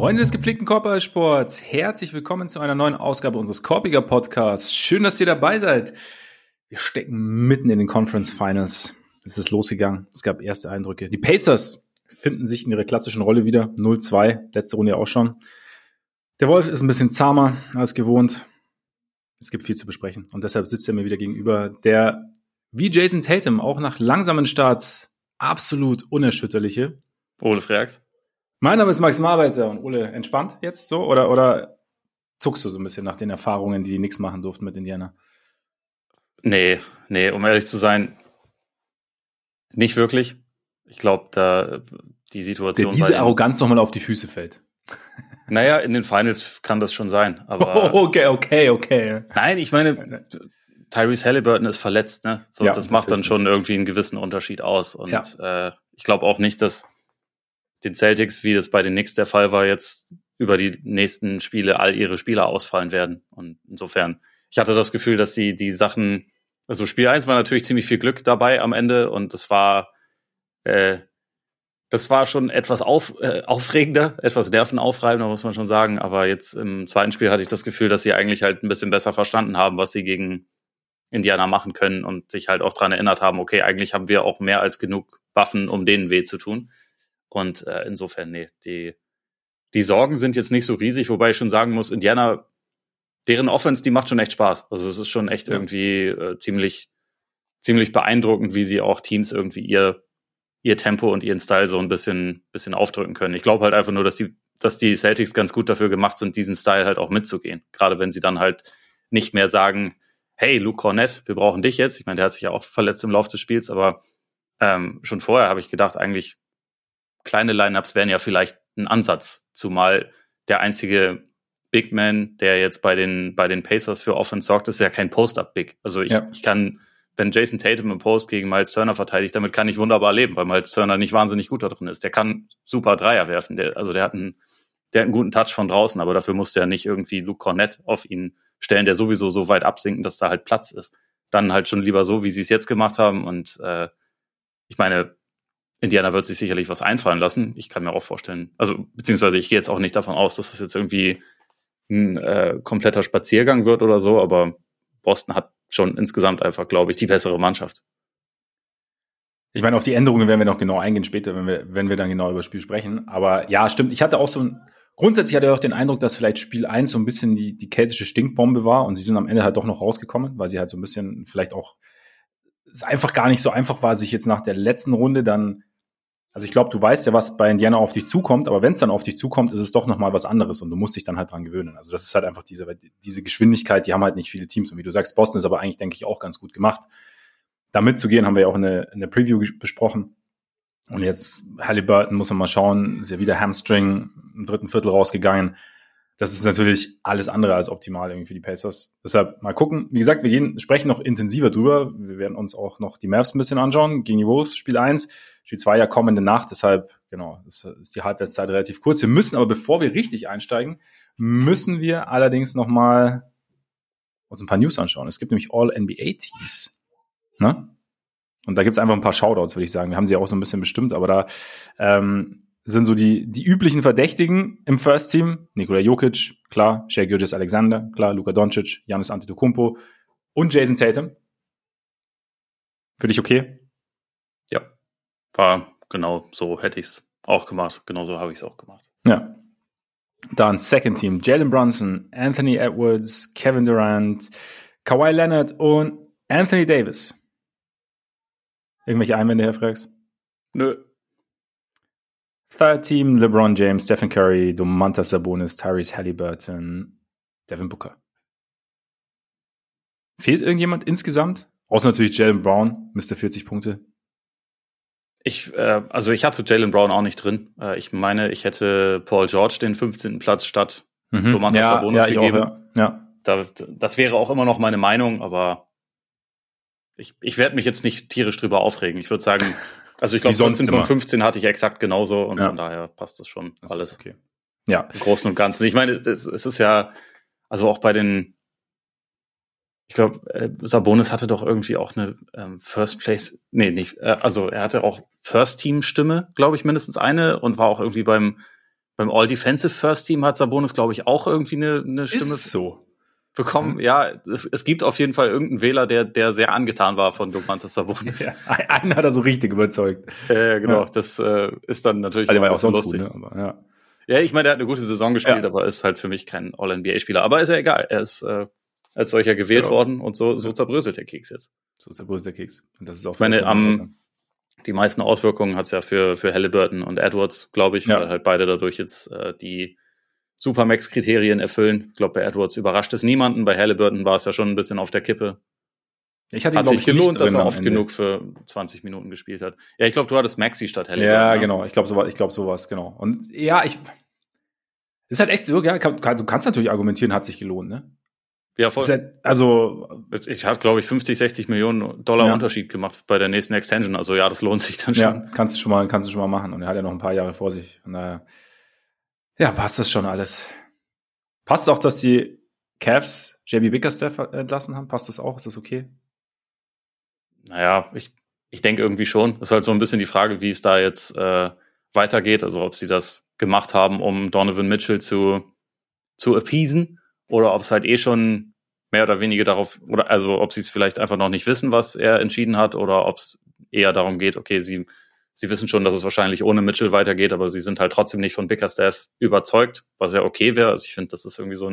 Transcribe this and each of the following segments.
Freunde des gepflegten Korbballsports, herzlich willkommen zu einer neuen Ausgabe unseres Korbiger Podcasts. Schön, dass ihr dabei seid. Wir stecken mitten in den Conference Finals. Es ist losgegangen. Es gab erste Eindrücke. Die Pacers finden sich in ihrer klassischen Rolle wieder. 0-2, letzte Runde auch schon. Der Wolf ist ein bisschen zahmer als gewohnt. Es gibt viel zu besprechen. Und deshalb sitzt er mir wieder gegenüber, der wie Jason Tatum auch nach langsamen Starts absolut unerschütterliche Ole Freaks. Mein Name ist Max Marbeiter und Ole, entspannt jetzt so? Oder zuckst du so ein bisschen nach den Erfahrungen, die nichts machen durften mit Indiana? Nee, um ehrlich zu sein, nicht wirklich. Ich glaube, da die Situation... Diese Arroganz nochmal auf die Füße fällt. Naja, in den Finals kann das schon sein, aber... Okay. Nein, ich meine, Tyrese Halliburton ist verletzt, ne? So, ja, das macht dann schon irgendwie einen gewissen Unterschied aus. Und ich glaube auch nicht, dass den Celtics, wie das bei den Knicks der Fall war, jetzt über die nächsten Spiele all ihre Spieler ausfallen werden. Und insofern, ich hatte das Gefühl, dass die Sachen, also Spiel 1 war natürlich ziemlich viel Glück dabei am Ende und das war schon etwas aufregender, etwas nervenaufreibender, muss man schon sagen. Aber jetzt im zweiten Spiel hatte ich das Gefühl, dass sie eigentlich halt ein bisschen besser verstanden haben, was sie gegen Indiana machen können und sich halt auch dran erinnert haben, okay, eigentlich haben wir auch mehr als genug Waffen, um denen weh zu tun. Und insofern, die Sorgen sind jetzt nicht so riesig, wobei ich schon sagen muss, Indiana, deren Offense, die macht schon echt Spaß. Also es ist schon echt irgendwie ziemlich beeindruckend, wie sie auch Teams irgendwie ihr Tempo und ihren Style so ein bisschen aufdrücken können. Ich glaube halt einfach nur, dass die Celtics ganz gut dafür gemacht sind, diesen Style halt auch mitzugehen. Gerade wenn sie dann halt nicht mehr sagen, hey, Luke Kornet, wir brauchen dich jetzt. Ich meine, der hat sich ja auch verletzt im Laufe des Spiels, aber schon vorher habe ich gedacht, eigentlich kleine Lineups wären ja vielleicht ein Ansatz, zumal der einzige Big Man, der jetzt bei den Pacers für Offense sorgt, ist ja kein Post-Up-Big. Also ich kann, wenn Jason Tatum im Post gegen Miles Turner verteidigt, damit kann ich wunderbar leben, weil Miles Turner nicht wahnsinnig gut da drin ist. Der kann super Dreier werfen. Der hat einen guten Touch von draußen, aber dafür musste er nicht irgendwie Luke Kornet auf ihn stellen, der sowieso so weit absinken, dass da halt Platz ist. Dann halt schon lieber so, wie sie es jetzt gemacht haben. Und ich meine, Indiana wird sich sicherlich was einfallen lassen. Ich kann mir auch vorstellen, also beziehungsweise ich gehe jetzt auch nicht davon aus, dass das jetzt irgendwie ein kompletter Spaziergang wird oder so, aber Boston hat schon insgesamt einfach, glaube ich, die bessere Mannschaft. Ich meine, auf die Änderungen werden wir noch genau eingehen später, wenn wir dann genau über das Spiel sprechen. Aber ja, stimmt. Ich hatte auch grundsätzlich hatte ich auch den Eindruck, dass vielleicht Spiel 1 so ein bisschen die keltische Stinkbombe war und sie sind am Ende halt doch noch rausgekommen, weil sie halt so ein bisschen vielleicht auch es einfach gar nicht so einfach war, sich jetzt nach der letzten Runde dann, also ich glaube, du weißt ja, was bei Indiana auf dich zukommt, aber wenn es dann auf dich zukommt, ist es doch nochmal was anderes und du musst dich dann halt dran gewöhnen. Also das ist halt einfach diese Geschwindigkeit, die haben halt nicht viele Teams. Und wie du sagst, Boston ist aber eigentlich, denke ich, auch ganz gut gemacht. Da mitzugehen, haben wir ja auch in der Preview besprochen. Und jetzt Halliburton, muss man mal schauen, ist ja wieder Hamstring im dritten Viertel rausgegangen. Das ist natürlich alles andere als optimal irgendwie für die Pacers. Deshalb mal gucken. Wie gesagt, wir sprechen noch intensiver drüber. Wir werden uns auch noch die Mavs ein bisschen anschauen gegen die Wolves, Spiel 1. Spiel 2 ja kommende Nacht. Deshalb, genau, ist die Halbwertszeit relativ kurz. Wir müssen aber, bevor wir richtig einsteigen, müssen wir allerdings noch mal uns ein paar News anschauen. Es gibt nämlich All-NBA-Teams. Ne? Und da gibt es einfach ein paar Shoutouts, würde ich sagen. Wir haben sie auch so ein bisschen bestimmt, aber da sind so die üblichen Verdächtigen im First Team. Nikola Jokic, klar. Shai Gilgeous-Alexander, klar. Luka Doncic, Giannis Antetokounmpo und Jason Tatum. Für dich okay? Ja, war genau so, hätte ich es auch gemacht. Genau so habe ich es auch gemacht. Ja. Dann Second Team. Jalen Brunson, Anthony Edwards, Kevin Durant, Kawhi Leonard und Anthony Davis. Irgendwelche Einwände, Herr Freaks? Nö. Third Team, LeBron James, Stephen Curry, Domantas Sabonis, Tyrese Halliburton, Devin Booker. Fehlt irgendjemand insgesamt? Außer natürlich Jaylen Brown, Mr. 40 Punkte. Ich hatte Jaylen Brown auch nicht drin. Ich meine, ich hätte Paul George den 15. Platz statt Domantas Sabonis gegeben. Auch, ja. Das wäre auch immer noch meine Meinung, aber ich werde mich jetzt nicht tierisch drüber aufregen. Ich würde sagen, also ich glaube, 14 und 15 hatte ich exakt genauso und von daher passt das schon das alles. Okay. Ja. Im Großen und Ganzen. Ich meine, es ist ja, also auch bei den, ich glaube, Sabonis hatte doch irgendwie auch eine First Place, also er hatte auch First Team Stimme, glaube ich, mindestens eine und war auch irgendwie beim beim All-Defensive First Team hat Sabonis, glaube ich, auch irgendwie eine Stimme bekommen. Ja, es gibt auf jeden Fall irgendeinen Wähler, der sehr angetan war von Domantas Sabonis. Ja, einen hat er so richtig überzeugt. Genau, das ist dann natürlich also der war ja auch sonst lustig. Gut, ne? Aber, ja. Ja, ich meine, der hat eine gute Saison gespielt, aber ist halt für mich kein All-NBA-Spieler. Aber ist ja egal. Er ist als solcher gewählt worden und so zerbröselt der Keks jetzt. So zerbröselt der Keks. Und das ist auch ich meine, die meisten Auswirkungen hat's ja für Halliburton und Edwards, glaube ich, weil halt beide dadurch jetzt die Supermax-Kriterien erfüllen. Ich glaube, bei Edwards überrascht es niemanden. Bei Halliburton war es ja schon ein bisschen auf der Kippe. Hat sich gelohnt, dass er oft genug für 20 Minuten gespielt hat. Ja, ich glaube, du hattest Maxi statt Halliburton. Ja, genau. Ich glaube, sowas, genau. Und ja, ist halt echt so, ja, du kannst natürlich argumentieren, hat sich gelohnt, ne? Ja, voll. Halt, also, ich habe, glaube ich, 50, 60 Millionen Dollar Unterschied gemacht bei der nächsten Extension. Also ja, das lohnt sich dann schon. Ja, kannst du schon mal machen. Und er hat ja noch ein paar Jahre vor sich. Von daher, ja, passt das schon alles. Passt es auch, dass die Cavs JB Bickerstaff entlassen haben? Passt das auch? Ist das okay? Naja, ich denke irgendwie schon. Das ist halt so ein bisschen die Frage, wie es da jetzt weitergeht. Also ob sie das gemacht haben, um Donovan Mitchell zu appeasen, oder ob es halt schon mehr oder weniger darauf, oder also ob sie es vielleicht einfach noch nicht wissen, was er entschieden hat, oder ob es eher darum geht, okay, sie wissen schon, dass es wahrscheinlich ohne Mitchell weitergeht, aber sie sind halt trotzdem nicht von Bickerstaff überzeugt, was ja okay wäre. Also ich finde, das ist irgendwie so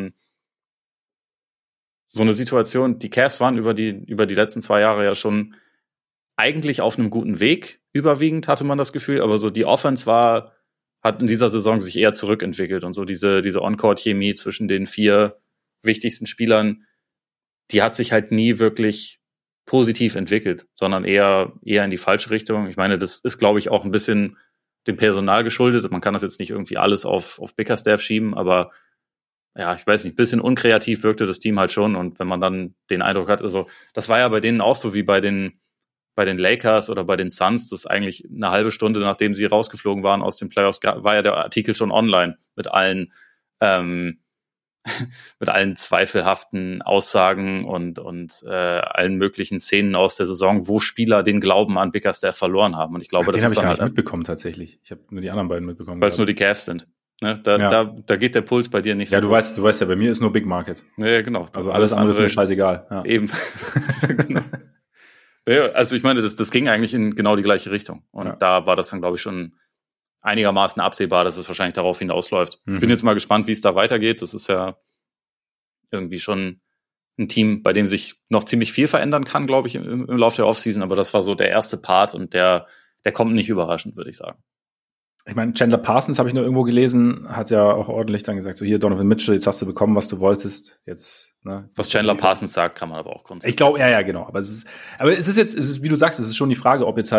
eine Situation. Die Cavs waren über die letzten 2 Jahre ja schon eigentlich auf einem guten Weg, überwiegend hatte man das Gefühl, aber so die Offense hat in dieser Saison sich eher zurückentwickelt und so diese On-Court-Chemie zwischen den 4 wichtigsten Spielern, die hat sich halt nie wirklich positiv entwickelt, sondern eher in die falsche Richtung. Ich meine, das ist, glaube ich, auch ein bisschen dem Personal geschuldet. Man kann das jetzt nicht irgendwie alles auf Bickerstaff schieben, aber ja, ich weiß nicht, ein bisschen unkreativ wirkte das Team halt schon. Und wenn man dann den Eindruck hat, also das war ja bei denen auch so wie bei den Lakers oder bei den Suns, das eigentlich eine halbe Stunde, nachdem sie rausgeflogen waren aus den Playoffs, war ja der Artikel schon online mit allen zweifelhaften Aussagen und allen möglichen Szenen aus der Saison, wo Spieler den Glauben an Bickerstaff verloren haben. Und ich glaube, den habe ich gar nicht mitbekommen tatsächlich. Ich habe nur die anderen beiden mitbekommen. Weil es nur die Cavs sind. Ne? Da geht der Puls bei dir nicht so. Ja, du weißt ja, bei mir ist nur Big Market. Ja, genau. Also alles andere ist mir scheißegal. Ja. Eben. Genau. Ja, also ich meine, das ging eigentlich in genau die gleiche Richtung. Und da war das dann, glaube ich, schon einigermaßen absehbar, dass es wahrscheinlich darauf hinausläuft. Ich bin jetzt mal gespannt, wie es da weitergeht. Das ist ja irgendwie schon ein Team, bei dem sich noch ziemlich viel verändern kann, glaube ich, im Laufe der Offseason. Aber das war so der erste Part und der kommt nicht überraschend, würde ich sagen. Ich meine, Chandler Parsons, habe ich nur irgendwo gelesen, hat ja auch ordentlich dann gesagt, so hier, Donovan Mitchell, jetzt hast du bekommen, was du wolltest. Jetzt was Chandler Parsons sagt, kann man aber auch grundsätzlich. Ich glaube, ja, genau. Aber es ist, wie du sagst, es ist schon die Frage, ob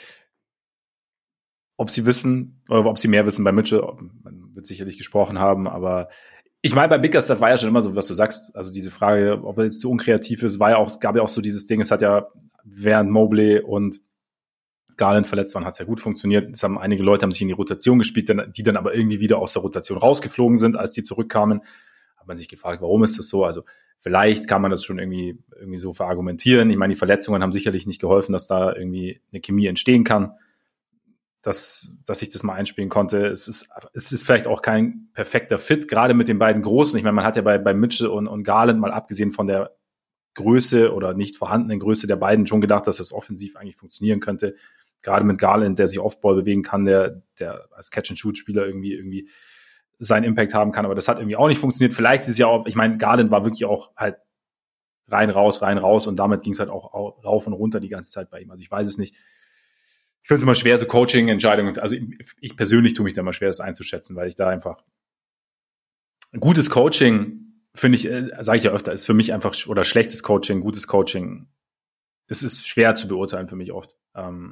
sie wissen, oder ob sie mehr wissen bei Mitchell. Man wird sicherlich gesprochen haben, aber ich meine, bei Bickerstaff war ja schon immer so, was du sagst. Also diese Frage, ob er jetzt so unkreativ ist, gab ja auch so dieses Ding, es hat ja während Mobley und Garland verletzt waren, hat es ja gut funktioniert. Einige Leute haben sich in die Rotation gespielt, die dann aber irgendwie wieder aus der Rotation rausgeflogen sind, als die zurückkamen. Hat man sich gefragt, warum ist das so? Also vielleicht kann man das schon irgendwie so verargumentieren. Ich meine, die Verletzungen haben sicherlich nicht geholfen, dass da irgendwie eine Chemie entstehen kann, dass ich das mal einspielen konnte. Es ist vielleicht auch kein perfekter Fit, gerade mit den beiden Großen. Ich meine, man hat ja bei Mitchell und Garland, mal abgesehen von der Größe oder nicht vorhandenen Größe der beiden, schon gedacht, dass das offensiv eigentlich funktionieren könnte. Gerade mit Garland, der sich Off-Ball bewegen kann, der als Catch-and-Shoot-Spieler irgendwie seinen Impact haben kann. Aber das hat irgendwie auch nicht funktioniert. Vielleicht ist es ja auch, ich meine, Garland war wirklich auch halt rein, raus und damit ging es halt auch rauf und runter die ganze Zeit bei ihm. Also ich weiß es nicht. Ich finde es immer schwer, so Coaching-Entscheidungen, also ich persönlich tue mich da immer schwer, das einzuschätzen, weil ich da einfach gutes Coaching, finde ich, sage ich ja öfter, ist für mich einfach, oder schlechtes Coaching, gutes Coaching, es ist schwer zu beurteilen für mich oft.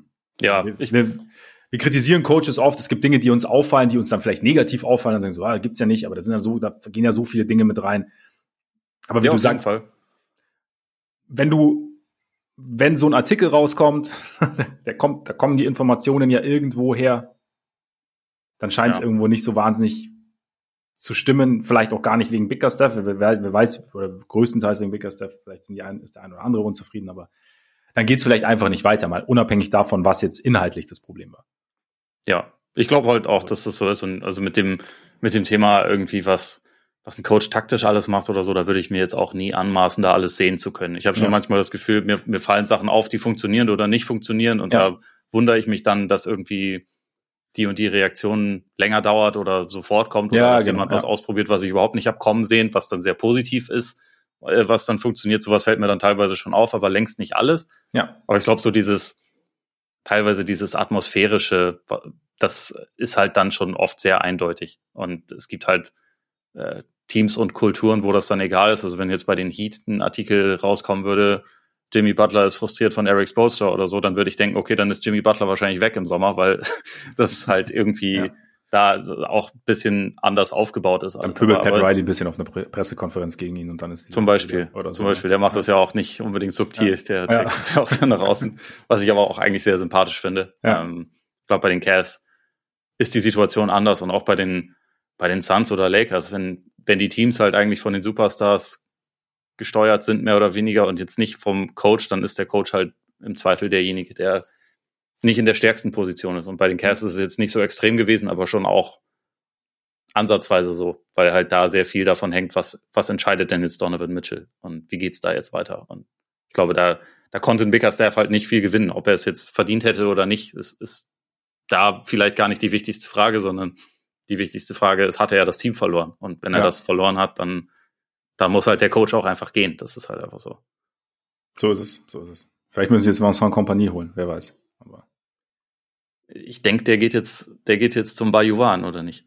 Wir kritisieren Coaches oft, es gibt Dinge, die uns auffallen, die uns dann vielleicht negativ auffallen, dann sagen so, gibt's ja nicht, aber da gehen ja so viele Dinge mit rein. Aber wie du sagst, wenn so ein Artikel rauskommt, da kommen die Informationen ja irgendwo her, dann scheint es irgendwo nicht so wahnsinnig zu stimmen, vielleicht auch gar nicht wegen Bickerstaff, wer weiß, oder größtenteils wegen Bickerstaff, vielleicht ist der ein oder andere unzufrieden, aber dann geht's vielleicht einfach nicht weiter, mal unabhängig davon, was jetzt inhaltlich das Problem war. Ja, ich glaube halt auch, dass das so ist und also mit dem mit dem Thema irgendwie, was ein Coach taktisch alles macht oder so, da würde ich mir jetzt auch nie anmaßen, da alles sehen zu können. Ich habe schon manchmal das Gefühl, mir fallen Sachen auf, die funktionieren oder nicht funktionieren und da wundere ich mich dann, dass irgendwie die und die Reaktion länger dauert oder sofort kommt oder dass jemand was ausprobiert, was ich überhaupt nicht habe kommen sehen, was dann sehr positiv ist, was dann funktioniert. Sowas fällt mir dann teilweise schon auf, aber längst nicht alles. Ja. Aber ich glaube, so teilweise dieses Atmosphärische, das ist halt dann schon oft sehr eindeutig. Und es gibt halt Teams und Kulturen, wo das dann egal ist. Also wenn jetzt bei den Heat ein Artikel rauskommen würde, Jimmy Butler ist frustriert von Eric Spoelstra oder so, dann würde ich denken, okay, dann ist Jimmy Butler wahrscheinlich weg im Sommer, weil das halt irgendwie da auch ein bisschen anders aufgebaut ist. Dann pöbelt Pat Riley ein bisschen auf einer Pressekonferenz gegen ihn und dann ist zum Beispiel, der macht das ja auch nicht unbedingt subtil, der trägt das ja auch dann nach außen, was ich aber auch eigentlich sehr sympathisch finde. Ja. Ich glaube, bei den Cavs ist die Situation anders und auch bei den Suns oder Lakers, wenn die Teams halt eigentlich von den Superstars gesteuert sind, mehr oder weniger, und jetzt nicht vom Coach, dann ist der Coach halt im Zweifel derjenige, der nicht in der stärksten Position ist. Und bei den Cavs ist es jetzt nicht so extrem gewesen, aber schon auch ansatzweise so, weil halt da sehr viel davon hängt, was entscheidet denn jetzt Donovan Mitchell und wie geht's da jetzt weiter? Und ich glaube, da konnte ein Bickerstaff halt nicht viel gewinnen. Ob er es jetzt verdient hätte oder nicht, ist da vielleicht gar nicht die wichtigste Frage, sondern die wichtigste Frage ist, hat er ja das Team verloren? Und wenn er das verloren hat, dann muss halt der Coach auch einfach gehen. Das ist halt einfach so. So ist es. Vielleicht müssen sie jetzt Vincent Kompanie holen, wer weiß. Aber ich denke, der geht jetzt zum Bajuwan, oder nicht?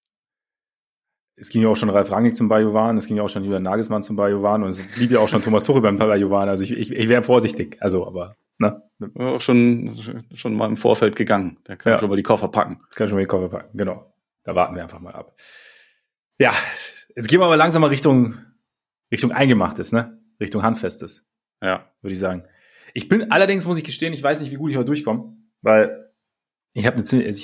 Es ging ja auch schon Ralf Rangnick zum Bajuwan, es ging ja auch schon Julian Nagelsmann zum Bajuwan und es blieb ja auch schon Thomas Tuchel beim Bajuwan. Also ich wäre vorsichtig. Also, aber, ne? Auch schon mal im Vorfeld gegangen. Der kann schon mal die Koffer packen. Genau. Da warten wir einfach mal ab. Ja, jetzt gehen wir aber langsam mal Richtung Eingemachtes, ne? Richtung Handfestes. Ja. Würde ich sagen. Ich bin allerdings, muss ich gestehen, ich weiß nicht, wie gut ich heute durchkomme, weil ich habe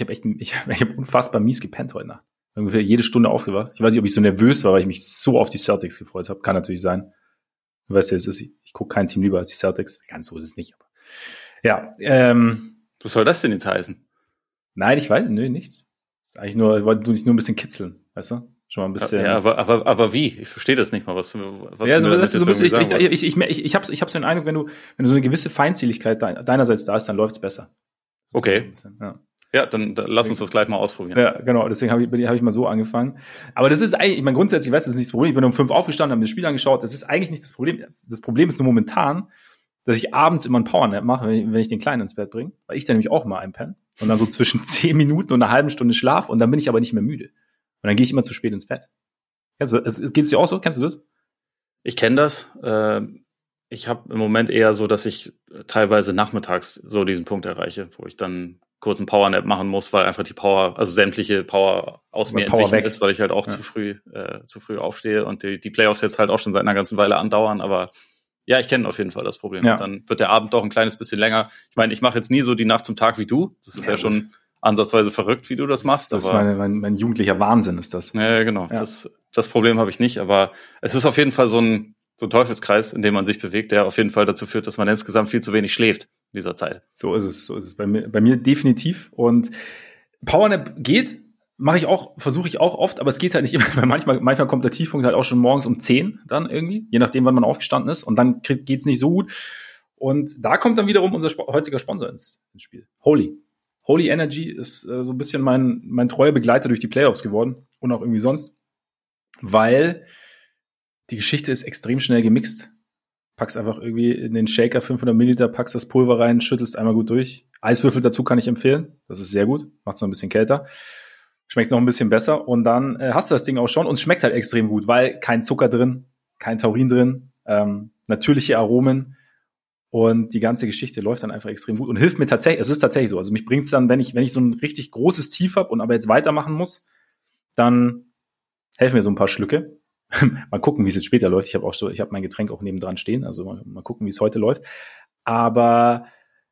unfassbar mies gepennt heute Nacht. Ungefähr jede Stunde aufgewacht. Ich weiß nicht, ob ich so nervös war, weil ich mich so auf die Celtics gefreut habe. Kann natürlich sein. Du weißt ja, ich gucke kein Team lieber als die Celtics. Ganz so ist es nicht. Aber ja. Was soll das denn jetzt heißen? Nein, ich weiß, nichts. Eigentlich ich wollte dich nur ein bisschen kitzeln, weißt du? Schon mal ein bisschen. Ja, aber wie? Ich verstehe das nicht mal. Was ja, so, das ist so ein bisschen. Ich habe so den Eindruck, wenn du so eine gewisse Feindseligkeit deinerseits da ist, dann läuft's besser. Okay. So ein bisschen, ja, dann lass uns das gleich mal ausprobieren. Ja, genau. Deswegen hab ich mal so angefangen. Aber das ist eigentlich, ich meine, grundsätzlich, das ist nicht das Problem. Ich bin um 5 aufgestanden, habe mir das Spiel angeschaut. Das ist eigentlich nicht das Problem. Das Problem ist nur momentan, dass ich abends immer einen Powernap mache, wenn ich den Kleinen ins Bett bringe, weil ich dann nämlich auch mal einpenne und dann so zwischen 10 Minuten und einer halben Stunde Schlaf und dann bin ich aber nicht mehr müde. Und dann gehe ich immer zu spät ins Bett. Kennst du das? Geht es dir auch so? Kennst du das? Ich kenne das. Ich habe im Moment eher so, dass ich teilweise nachmittags so diesen Punkt erreiche, wo ich dann kurz einen Powernap machen muss, weil einfach die Power, also sämtliche Power aus mir entwichen ist, weil ich halt auch zu früh aufstehe und die Playoffs jetzt halt auch schon seit einer ganzen Weile andauern, aber ja, ich kenne auf jeden Fall das Problem. Ja. Dann wird der Abend doch ein kleines bisschen länger. Ich meine, ich mache jetzt nie so die Nacht zum Tag wie du. Das ist ja schon ansatzweise verrückt, wie du das machst. Das ist mein jugendlicher Wahnsinn, ist das. Ja, genau. Ja. Das Problem habe ich nicht, aber es ist auf jeden Fall so ein Teufelskreis, in dem man sich bewegt, der auf jeden Fall dazu führt, dass man insgesamt viel zu wenig schläft in dieser Zeit. So ist es. Bei mir definitiv. Und Powernap geht, versuche ich auch oft, aber es geht halt nicht immer, weil manchmal kommt der Tiefpunkt halt auch schon morgens um 10 dann irgendwie, je nachdem, wann man aufgestanden ist, und dann geht's nicht so gut. Und da kommt dann wiederum unser heutiger Sponsor ins Spiel. Holy Energy ist so ein bisschen mein treuer Begleiter durch die Playoffs geworden und auch irgendwie sonst, weil die Geschichte ist extrem schnell gemixt. Packst einfach irgendwie in den Shaker 500 Milliliter, packst das Pulver rein, schüttelst einmal gut durch. Eiswürfel dazu kann ich empfehlen. Das ist sehr gut. Macht's noch ein bisschen kälter. Schmeckt's noch ein bisschen besser. Und dann hast du das Ding auch schon. Und es schmeckt halt extrem gut, weil kein Zucker drin, kein Taurin drin, natürliche Aromen. Und die ganze Geschichte läuft dann einfach extrem gut und hilft mir tatsächlich. Es ist tatsächlich so. Also mich bringt's dann, wenn ich so ein richtig großes Tief habe und aber jetzt weitermachen muss, dann helfen mir so ein paar Schlücke. Mal gucken, wie es jetzt später läuft. Ich habe mein Getränk auch nebendran stehen. Also mal gucken, wie es heute läuft. Aber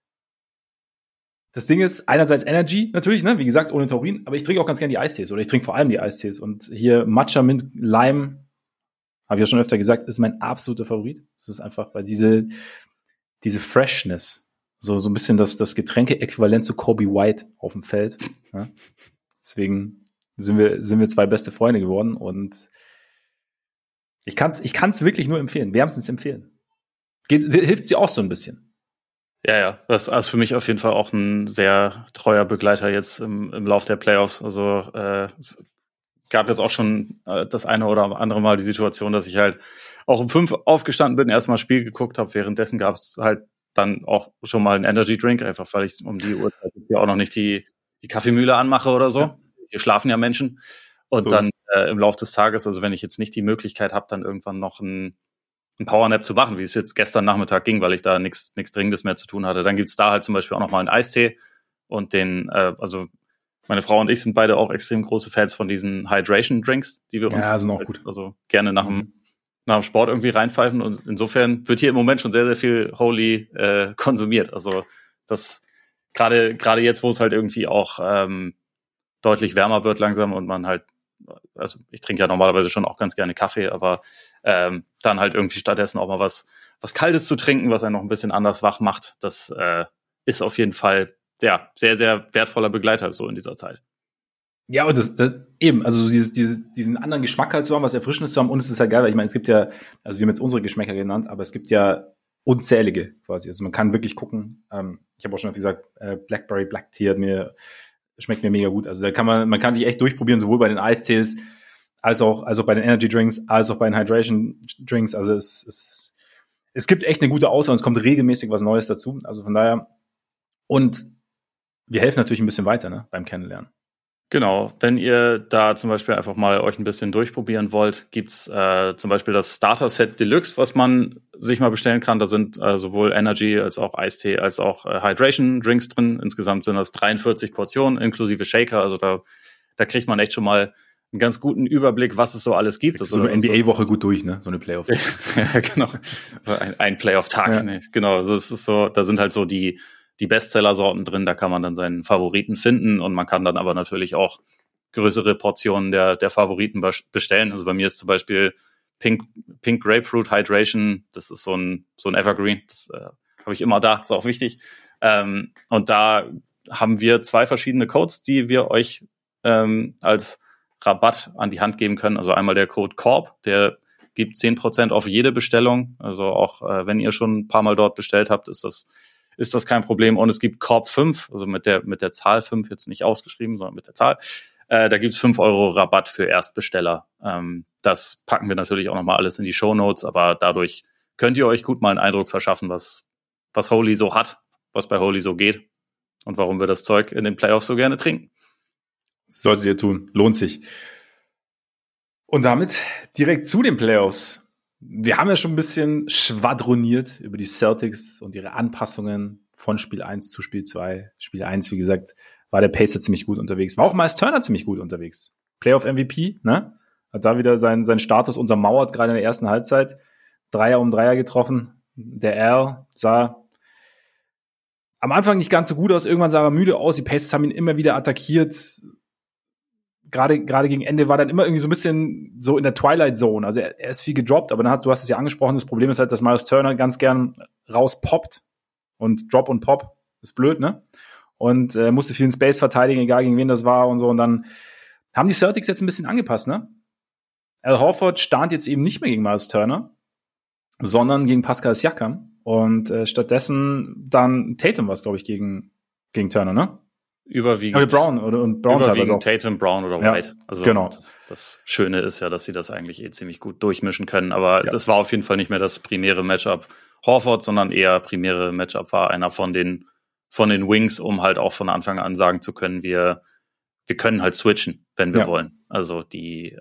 das Ding ist einerseits Energy natürlich, ne, wie gesagt, ohne Taurin. Aber ich trinke auch ganz gerne die Eistees oder ich trinke vor allem die Eistees. Und hier Matcha Mint Lime, habe ich ja schon öfter gesagt, ist mein absoluter Favorit. Das ist einfach, weil diese Freshness, so ein bisschen das Getränke-Äquivalent zu Kobe White auf dem Feld. Ja. Deswegen sind wir zwei beste Freunde geworden und ich kann's wirklich nur empfehlen, wärmstens empfehlen. Hilft sie auch so ein bisschen. Ja, das ist für mich auf jeden Fall auch ein sehr treuer Begleiter jetzt im Lauf der Playoffs. Also gab jetzt auch schon das eine oder andere Mal die Situation, dass ich halt auch um 5 aufgestanden bin, erstmal Spiel geguckt habe. Währenddessen gab es halt dann auch schon mal einen Energy Drink, einfach weil ich um die Uhrzeit hier auch noch nicht die Kaffeemühle anmache oder so. Ja. Hier schlafen ja Menschen. Und so dann im Lauf des Tages, also wenn ich jetzt nicht die Möglichkeit habe, dann irgendwann noch ein Powernap zu machen, wie es jetzt gestern Nachmittag ging, weil ich da nichts Dringendes mehr zu tun hatte. Dann gibt's da halt zum Beispiel auch noch mal einen Eistee und also meine Frau und ich sind beide auch extrem große Fans von diesen Hydration-Drinks, die wir uns sind auch gut. Also gerne nach dem Sport irgendwie reinpfeifen. Und insofern wird hier im Moment schon sehr, sehr viel Holy konsumiert. Also das gerade jetzt, wo es halt irgendwie auch deutlich wärmer wird langsam und man halt, also ich trinke ja normalerweise schon auch ganz gerne Kaffee, aber dann halt irgendwie stattdessen auch mal was Kaltes zu trinken, was einen noch ein bisschen anders wach macht, das ist auf jeden Fall sehr, sehr wertvoller Begleiter so in dieser Zeit. Ja, und das eben, also diesen anderen Geschmack halt zu haben, was Erfrischendes zu haben, und es ist ja geil, weil ich meine, es gibt ja, also wir haben jetzt unsere Geschmäcker genannt, aber es gibt ja unzählige quasi, also man kann wirklich gucken, ich habe auch schon gesagt, Blackberry Black Tea schmeckt mir mega gut, also man kann sich echt durchprobieren, sowohl bei den Eistees, als auch bei den Energy Drinks, als auch bei den Hydration Drinks, also es gibt echt eine gute Auswahl und es kommt regelmäßig was Neues dazu, also von daher, und wir helfen natürlich ein bisschen weiter, ne, beim Kennenlernen. Genau, wenn ihr da zum Beispiel einfach mal euch ein bisschen durchprobieren wollt, gibt's zum Beispiel das Starter-Set Deluxe, was man sich mal bestellen kann. Da sind sowohl Energy als auch Eistee als auch Hydration-Drinks drin. Insgesamt sind das 43 Portionen inklusive Shaker. Also da kriegt man echt schon mal einen ganz guten Überblick, was es so alles gibt. Das ist so eine NBA-Woche gut durch, ne? So eine Playoff. Ja, genau. Ein Playoff-Tag, ja. Ne? Genau. Also es ist so, da sind halt so die Bestseller-Sorten drin, da kann man dann seinen Favoriten finden und man kann dann aber natürlich auch größere Portionen der Favoriten bestellen. Also bei mir ist zum Beispiel Pink Grapefruit Hydration, das ist so ein Evergreen, das habe ich immer da, ist auch wichtig. Und da haben wir 2 verschiedene Codes, die wir euch als Rabatt an die Hand geben können. Also einmal der Code Korb, der gibt 10% auf jede Bestellung. Also auch wenn ihr schon ein paar Mal dort bestellt habt, ist das kein Problem. Und es gibt Korb 5, also mit der Zahl 5 jetzt nicht ausgeschrieben, sondern mit der Zahl. Da gibt's 5 € Rabatt für Erstbesteller. Das packen wir natürlich auch nochmal alles in die Shownotes, aber dadurch könnt ihr euch gut mal einen Eindruck verschaffen, was Holy so hat, was bei Holy so geht und warum wir das Zeug in den Playoffs so gerne trinken. Solltet ihr tun, lohnt sich. Und damit direkt zu den Playoffs. Wir haben ja schon ein bisschen schwadroniert über die Celtics und ihre Anpassungen von Spiel 1 zu Spiel 2. Spiel 1, wie gesagt, war der Pacer ziemlich gut unterwegs. War auch Miles Turner ziemlich gut unterwegs. Playoff-MVP, ne? Hat da wieder seinen Status untermauert, gerade in der ersten Halbzeit. Dreier um Dreier getroffen. Der Al sah am Anfang nicht ganz so gut aus. Irgendwann sah er müde aus. Die Pacers haben ihn immer wieder attackiert. Gerade gegen Ende war dann immer irgendwie so ein bisschen so in der Twilight Zone. Also er ist viel gedroppt, aber du hast es ja angesprochen, das Problem ist halt, dass Miles Turner ganz gern rauspoppt und Drop und Pop ist blöd, ne? Und musste viel in Space verteidigen, egal gegen wen das war und so. Und dann haben die Celtics jetzt ein bisschen angepasst, ne? Al Horford stand jetzt eben nicht mehr gegen Miles Turner, sondern gegen Pascal Siakam. Und stattdessen dann Tatum war es, glaube ich, gegen Turner, ne? Überwiegend Brown überwiegend Tatum, Brown oder White. Ja, also genau. Das Schöne ist ja, dass sie das eigentlich ziemlich gut durchmischen können, aber das war auf jeden Fall nicht mehr das primäre Matchup Horford, sondern eher primäre Matchup war einer von den Wings, um halt auch von Anfang an sagen zu können, wir können halt switchen, wenn wir wollen. Also die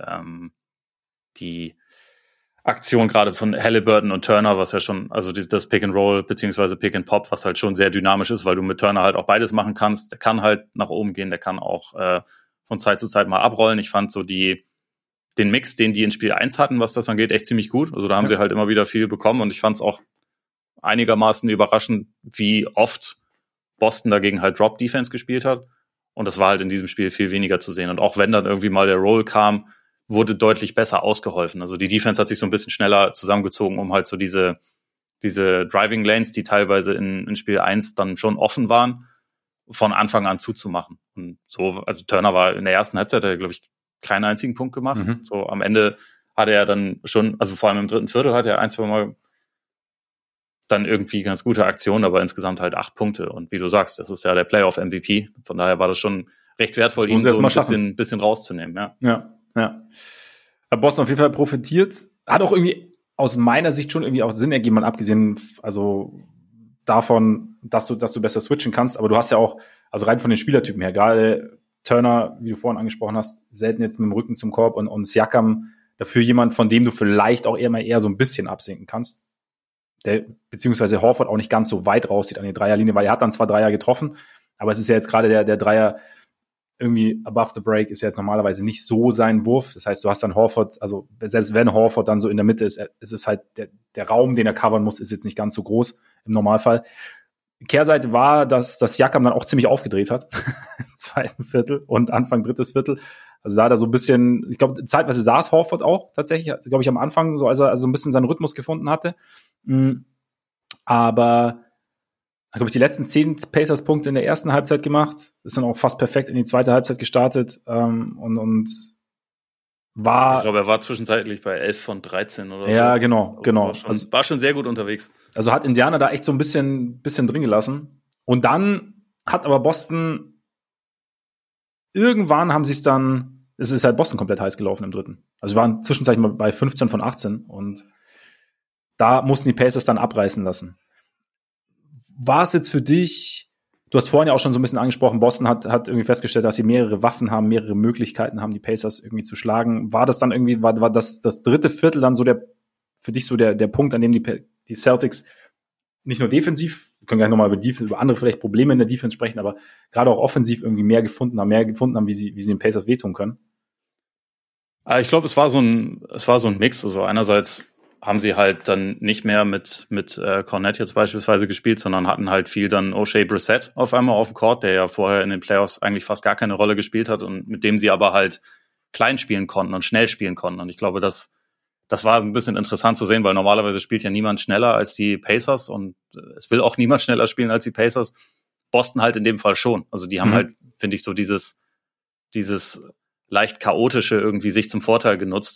Aktion gerade von Halliburton und Turner, was ja schon, also das Pick and Roll beziehungsweise Pick and Pop, was halt schon sehr dynamisch ist, weil du mit Turner halt auch beides machen kannst. Der kann halt nach oben gehen, der kann auch von Zeit zu Zeit mal abrollen. Ich fand so den Mix, den die in Spiel 1 hatten, was das angeht, echt ziemlich gut. Also da haben sie halt immer wieder viel bekommen und ich fand es auch einigermaßen überraschend, wie oft Boston dagegen halt Drop-Defense gespielt hat. Und das war halt in diesem Spiel viel weniger zu sehen. Und auch wenn dann irgendwie mal der Roll kam, wurde deutlich besser ausgeholfen. Also die Defense hat sich so ein bisschen schneller zusammengezogen, um halt so diese Driving Lanes, die teilweise in Spiel 1 dann schon offen waren, von Anfang an zuzumachen. Und so, also Turner war in der ersten Halbzeit, glaube ich, keinen einzigen Punkt gemacht. So am Ende hatte er dann schon, also vor allem im dritten Viertel hat er 1-2 Mal dann irgendwie ganz gute Aktionen, aber insgesamt halt 8 Punkte. Und wie du sagst, das ist ja der Playoff-MVP. Von daher war das schon recht wertvoll, ihn so ein bisschen rauszunehmen. Ja. Boston auf jeden Fall profitiert. Hat auch irgendwie aus meiner Sicht schon irgendwie auch Sinn ergeben, mal abgesehen also davon, dass du besser switchen kannst. Aber du hast ja auch, also rein von den Spielertypen her, gerade Turner, wie du vorhin angesprochen hast, selten jetzt mit dem Rücken zum Korb und Siakam dafür jemand, von dem du vielleicht auch eher so ein bisschen absinken kannst. Der, beziehungsweise Horford auch nicht ganz so weit rauszieht an die Dreierlinie, weil er hat dann zwar Dreier getroffen, aber es ist ja jetzt gerade der Dreier irgendwie above the break ist ja jetzt normalerweise nicht so sein Wurf. Das heißt, du hast dann Horford, also selbst wenn Horford dann so in der Mitte ist, es ist halt der Raum, den er covern muss, ist jetzt nicht ganz so groß im Normalfall. Kehrseite war, dass das Siakam dann auch ziemlich aufgedreht hat im zweiten Viertel und Anfang drittes Viertel. Also da hat er so ein bisschen, ich glaube, zeitweise saß Horford auch tatsächlich, glaube ich, am Anfang, so als er so ein bisschen seinen Rhythmus gefunden hatte. Aber glaube ich, die letzten 10 Pacers-Punkte in der ersten Halbzeit gemacht, ist dann auch fast perfekt in die zweite Halbzeit gestartet und war... Ich glaube, er war zwischenzeitlich bei 11 von 13 oder so. Ja, genau. War schon sehr gut unterwegs. Also hat Indiana da echt so ein bisschen drin gelassen. Und dann hat aber Boston irgendwann haben sie es dann, es ist halt Boston komplett heiß gelaufen im dritten. Also wir waren zwischenzeitlich mal bei 15 von 18 und da mussten die Pacers dann abreißen lassen. War es jetzt für dich, du hast vorhin ja auch schon so ein bisschen angesprochen, Boston hat irgendwie festgestellt, dass sie mehrere Waffen haben, mehrere Möglichkeiten haben, die Pacers irgendwie zu schlagen. War das dann irgendwie, war das dritte Viertel dann so für dich so der Punkt, an dem die Celtics nicht nur defensiv, wir können gleich nochmal über andere vielleicht Probleme in der Defense sprechen, aber gerade auch offensiv irgendwie mehr gefunden haben, wie sie den Pacers wehtun können? Ich glaube, es war so ein Mix. Also einerseits haben sie halt dann nicht mehr mit Cornette jetzt beispielsweise gespielt, sondern hatten halt viel dann O'Shea Brissett auf einmal auf dem Court, der ja vorher in den Playoffs eigentlich fast gar keine Rolle gespielt hat und mit dem sie aber halt klein spielen konnten und schnell spielen konnten. Und ich glaube, das war ein bisschen interessant zu sehen, weil normalerweise spielt ja niemand schneller als die Pacers und es will auch niemand schneller spielen als die Pacers. Boston halt in dem Fall schon. Also die haben halt, finde ich, so dieses leicht chaotische irgendwie sich zum Vorteil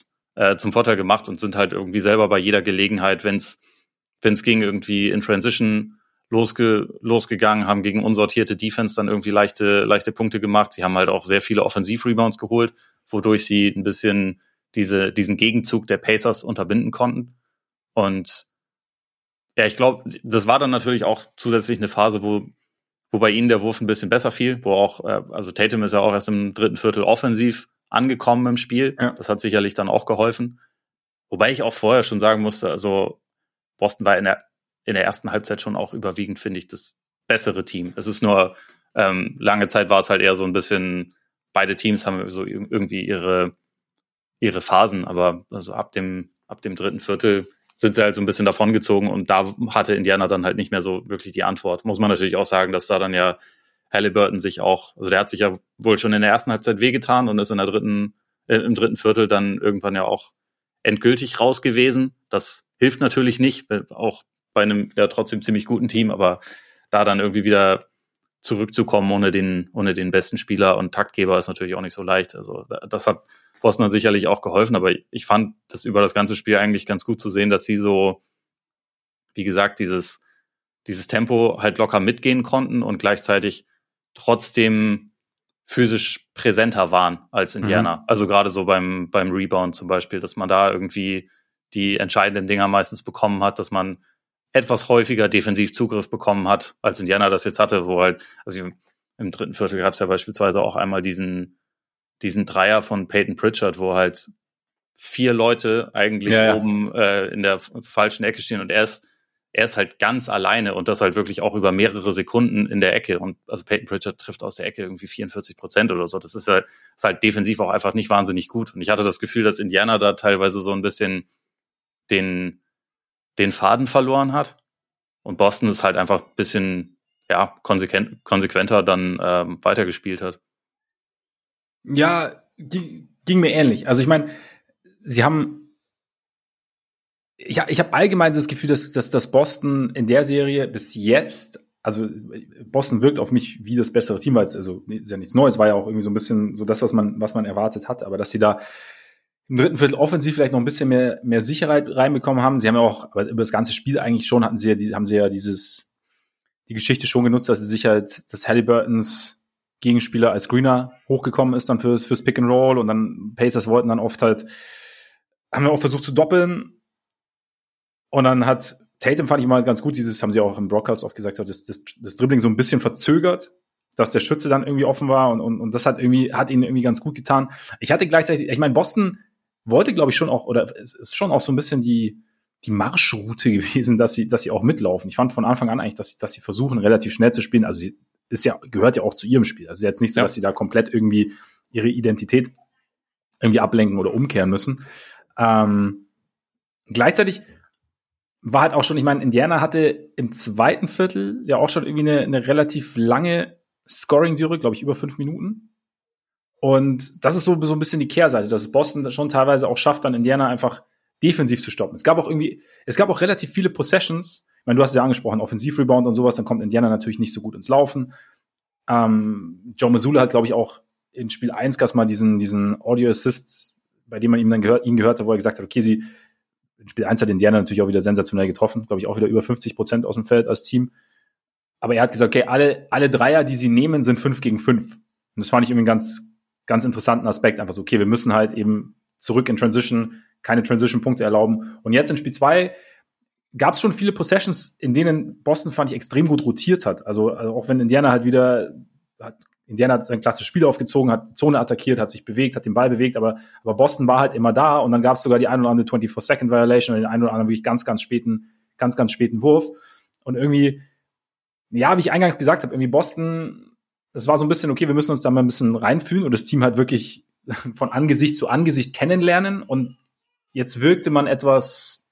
gemacht und sind halt irgendwie selber bei jeder Gelegenheit, wenn es ging, irgendwie in Transition losgegangen, haben gegen unsortierte Defense dann irgendwie leichte Punkte gemacht. Sie haben halt auch sehr viele Offensiv-Rebounds geholt, wodurch sie ein bisschen diesen Gegenzug der Pacers unterbinden konnten. Und ja, ich glaube, das war dann natürlich auch zusätzlich eine Phase, wo bei ihnen der Wurf ein bisschen besser fiel, wo auch, also Tatum ist ja auch erst im dritten Viertel offensiv angekommen im Spiel. Ja. Das hat sicherlich dann auch geholfen. Wobei ich auch vorher schon sagen musste, also Boston war in der ersten Halbzeit schon auch überwiegend, finde ich, das bessere Team. Es ist nur, lange Zeit war es halt eher so ein bisschen, beide Teams haben so irgendwie ihre Phasen, aber also ab dem dritten Viertel sind sie halt so ein bisschen davongezogen und da hatte Indiana dann halt nicht mehr so wirklich die Antwort. Muss man natürlich auch sagen, dass da dann ja Halliburton sich auch, also der hat sich ja wohl schon in der ersten Halbzeit wehgetan und ist im dritten Viertel dann irgendwann ja auch endgültig raus gewesen. Das hilft natürlich nicht, auch bei einem ja trotzdem ziemlich guten Team, aber da dann irgendwie wieder zurückzukommen ohne den besten Spieler und Taktgeber ist natürlich auch nicht so leicht. Also das hat Boston sicherlich auch geholfen, aber ich fand das über das ganze Spiel eigentlich ganz gut zu sehen, dass sie so, wie gesagt, dieses Tempo halt locker mitgehen konnten und gleichzeitig trotzdem physisch präsenter waren als Indiana. Also gerade so beim Rebound zum Beispiel, dass man da irgendwie die entscheidenden Dinger meistens bekommen hat, dass man etwas häufiger defensiv Zugriff bekommen hat, als Indiana das jetzt hatte, wo halt, also im dritten Viertel gab es ja beispielsweise auch einmal diesen Dreier von Peyton Pritchard, wo halt 4 Leute eigentlich oben in der falschen Ecke stehen und er ist halt ganz alleine und das halt wirklich auch über mehrere Sekunden in der Ecke. Und also Peyton Pritchard trifft aus der Ecke irgendwie 44% oder so. Das ist halt defensiv auch einfach nicht wahnsinnig gut. Und ich hatte das Gefühl, dass Indiana da teilweise so ein bisschen den Faden verloren hat. Und Boston ist halt einfach ein bisschen konsequenter dann weitergespielt hat. Ja, ging mir ähnlich. Also ich meine, sie haben ich habe allgemein so das Gefühl, dass Boston in der Serie bis jetzt also Boston wirkt auf mich wie das bessere Team, weil es, also ist ja nichts Neues, war ja auch irgendwie so ein bisschen so das, was man erwartet hat, aber dass sie da im dritten Viertel offensiv vielleicht noch ein bisschen mehr Sicherheit reinbekommen haben. Sie haben ja auch, aber über das ganze Spiel eigentlich schon, haben sie ja die Geschichte schon genutzt, dass sie sich halt, dass Halliburtons Gegenspieler als Screener hochgekommen ist dann fürs Pick and Roll und dann Pacers wollten dann oft halt, haben wir auch versucht zu doppeln und dann hat Tatum, fand ich mal ganz gut, dieses haben sie auch im Broadcast oft gesagt, das Dribbling so ein bisschen verzögert, dass der Schütze dann irgendwie offen war und das hat ihnen irgendwie ganz gut getan. Ich hatte gleichzeitig, ich meine, Boston wollte, glaube ich, schon auch, oder es ist schon auch so ein bisschen die Marschroute gewesen, dass sie auch mitlaufen. Ich fand von Anfang an eigentlich, dass sie versuchen, relativ schnell zu spielen. Also gehört ja auch zu ihrem Spiel. Also es ist jetzt nicht so, dass sie da komplett irgendwie ihre Identität irgendwie ablenken oder umkehren müssen. Gleichzeitig war halt auch schon, ich meine, Indiana hatte im zweiten Viertel ja auch schon irgendwie eine relativ lange Scoring-Dürre, glaube ich, über 5 Minuten. Und das ist so ein bisschen die Kehrseite, dass Boston schon teilweise auch schafft, dann Indiana einfach defensiv zu stoppen. Es gab auch relativ viele Possessions. Ich meine, du hast es ja angesprochen, Offensiv-Rebound und sowas, dann kommt Indiana natürlich nicht so gut ins Laufen. Joe Mazzulla hat, glaube ich, auch in Spiel 1 gab es mal diesen Audio-Assist, bei dem man ihn gehört hat, wo er gesagt hat, okay, in Spiel 1 hat Indiana natürlich auch wieder sensationell getroffen, glaube ich, auch wieder über 50% aus dem Feld als Team. Aber er hat gesagt, okay, alle Dreier, die sie nehmen, sind 5 gegen 5. Und das fand ich irgendwie einen ganz, ganz interessanten Aspekt. Einfach so, okay, wir müssen halt eben zurück in Transition, keine Transition-Punkte erlauben. Und jetzt in Spiel 2 gab es schon viele Possessions, in denen Boston, fand ich, extrem gut rotiert hat. Also auch wenn Indiana halt Indiana hat sein klassisches Spiel aufgezogen, hat Zone attackiert, hat sich bewegt, hat den Ball bewegt, aber Boston war halt immer da und dann gab es sogar die ein oder andere 24-Second-Violation und den einen oder anderen wirklich ganz, ganz späten Wurf. Und irgendwie, ja, wie ich eingangs gesagt habe, irgendwie Boston, das war so ein bisschen, okay, wir müssen uns da mal ein bisschen reinfühlen und das Team halt wirklich von Angesicht zu Angesicht kennenlernen und jetzt wirkte man etwas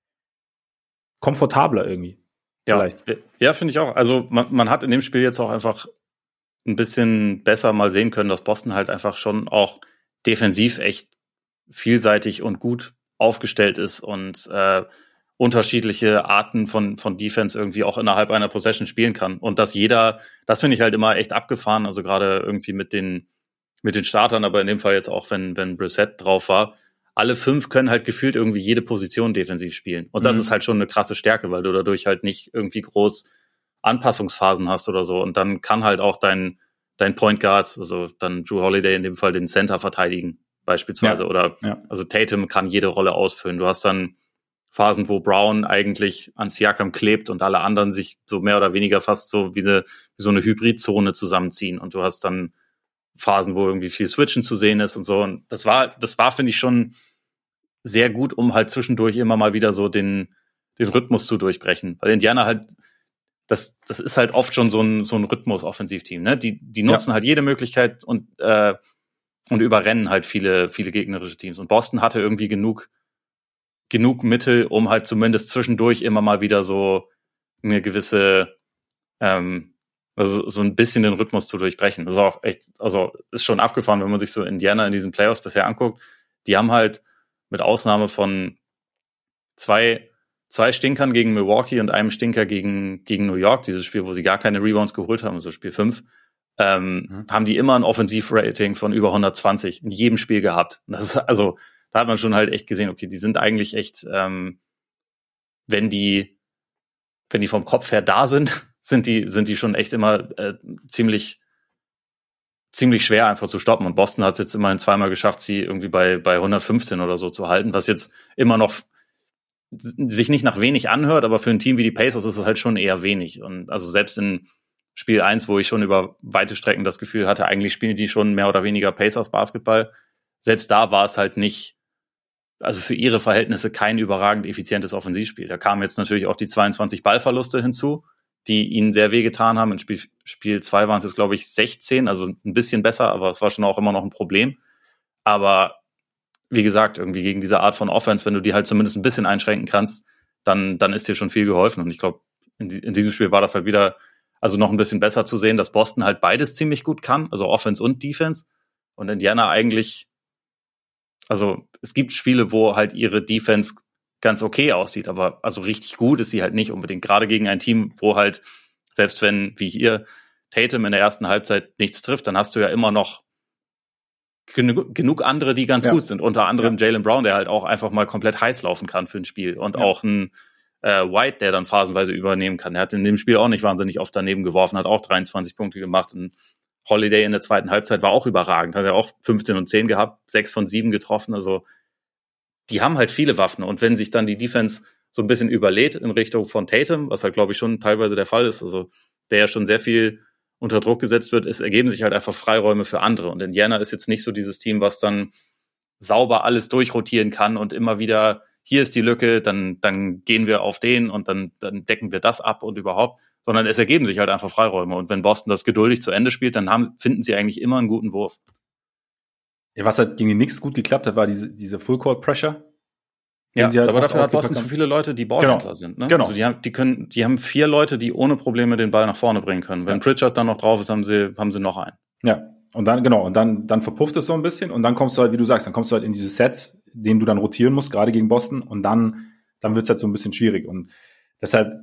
komfortabler irgendwie. Vielleicht. Ja, finde ich auch. Also man hat in dem Spiel jetzt auch einfach ein bisschen besser mal sehen können, dass Boston halt einfach schon auch defensiv echt vielseitig und gut aufgestellt ist und unterschiedliche Arten von Defense irgendwie auch innerhalb einer Possession spielen kann. Und das finde ich halt immer echt abgefahren, also gerade irgendwie mit den Startern, aber in dem Fall jetzt auch, wenn Brissett drauf war, alle 5 können halt gefühlt irgendwie jede Position defensiv spielen. Und das ist halt schon eine krasse Stärke, weil du dadurch halt nicht irgendwie groß Anpassungsphasen hast oder so. Und dann kann halt auch dein Point Guard, also dann Jrue Holiday in dem Fall, den Center verteidigen beispielsweise. Also Tatum kann jede Rolle ausfüllen. Du hast dann Phasen, wo Brown eigentlich an Siakam klebt und alle anderen sich so mehr oder weniger fast so wie so eine Hybridzone zusammenziehen. Und du hast dann Phasen, wo irgendwie viel Switchen zu sehen ist und so. Und das war, finde ich, schon sehr gut, um halt zwischendurch immer mal wieder so den Rhythmus zu durchbrechen. Weil Indiana halt, das ist halt oft schon so ein Rhythmus-Offensivteam, ne? Die nutzen halt jede Möglichkeit und überrennen halt viele gegnerische Teams. Und Boston hatte irgendwie genug Mittel, um halt zumindest zwischendurch immer mal wieder so eine gewisse, also so ein bisschen den Rhythmus zu durchbrechen. Das ist auch echt, also ist schon abgefahren, wenn man sich so Indiana in diesen Playoffs bisher anguckt. Die haben halt mit Ausnahme von zwei Stinkern gegen Milwaukee und einem Stinker gegen New York, dieses Spiel, wo sie gar keine Rebounds geholt haben, also Spiel 5, haben die immer ein Offensivrating von über 120 in jedem Spiel gehabt. Und das ist, also, da hat man schon halt echt gesehen, okay, die sind eigentlich echt, wenn die vom Kopf her da sind die schon echt immer ziemlich schwer einfach zu stoppen. Und Boston hat es jetzt immerhin zweimal geschafft, sie irgendwie bei 115 oder so zu halten, was jetzt immer noch sich nicht nach wenig anhört, aber für ein Team wie die Pacers ist es halt schon eher wenig. Und also selbst in Spiel 1, wo ich schon über weite Strecken das Gefühl hatte, eigentlich spielen die schon mehr oder weniger Pacers Basketball, selbst da war es halt nicht, also für ihre Verhältnisse kein überragend effizientes Offensivspiel. Da kamen jetzt natürlich auch die 22 Ballverluste hinzu, die ihnen sehr wehgetan haben. In Spiel 2 waren es jetzt, glaube ich, 16, also ein bisschen besser, aber es war schon auch immer noch ein Problem. Aber wie gesagt, irgendwie gegen diese Art von Offense, wenn du die halt zumindest ein bisschen einschränken kannst, dann ist dir schon viel geholfen. Und ich glaube, in diesem Spiel war das halt wieder, also noch ein bisschen besser zu sehen, dass Boston halt beides ziemlich gut kann, also Offense und Defense. Und Indiana eigentlich, also es gibt Spiele, wo halt ihre Defense ganz okay aussieht, aber also richtig gut ist sie halt nicht unbedingt. Gerade gegen ein Team, wo halt selbst wenn, wie hier, Tatum in der ersten Halbzeit nichts trifft, dann hast du ja immer noch genug andere, die ganz gut sind. Unter anderem Jaylen Brown, der halt auch einfach mal komplett heiß laufen kann für ein Spiel. Und auch ein White, der dann phasenweise übernehmen kann. Er hat in dem Spiel auch nicht wahnsinnig oft daneben geworfen, hat auch 23 Punkte gemacht. Und Holiday in der zweiten Halbzeit war auch überragend. Hat er auch 15 und 10 gehabt, 6 von 7 getroffen. Also die haben halt viele Waffen. Und wenn sich dann die Defense so ein bisschen überlädt in Richtung von Tatum, was halt, glaube ich, schon teilweise der Fall ist, also der ja schon sehr viel unter Druck gesetzt wird, es ergeben sich halt einfach Freiräume für andere. Und Indiana ist jetzt nicht so dieses Team, was dann sauber alles durchrotieren kann und immer wieder, hier ist die Lücke, dann gehen wir auf den und dann decken wir das ab und überhaupt, sondern es ergeben sich halt einfach Freiräume. Und wenn Boston das geduldig zu Ende spielt, dann finden sie eigentlich immer einen guten Wurf. Ja, was halt gegen die Knicks gut geklappt hat, war diese Full-Court-Pressure. Ja, halt aber dafür hat Boston zu viele Leute, die Ballhändler sind. Ne? Genau. Also die haben 4 Leute, die ohne Probleme den Ball nach vorne bringen können. Wenn Pritchard dann noch drauf ist, haben sie noch einen. Ja, und dann verpufft es so ein bisschen und dann kommst du halt, wie du sagst, in diese Sets, denen du dann rotieren musst, gerade gegen Boston, und dann wird es halt so ein bisschen schwierig. Und deshalb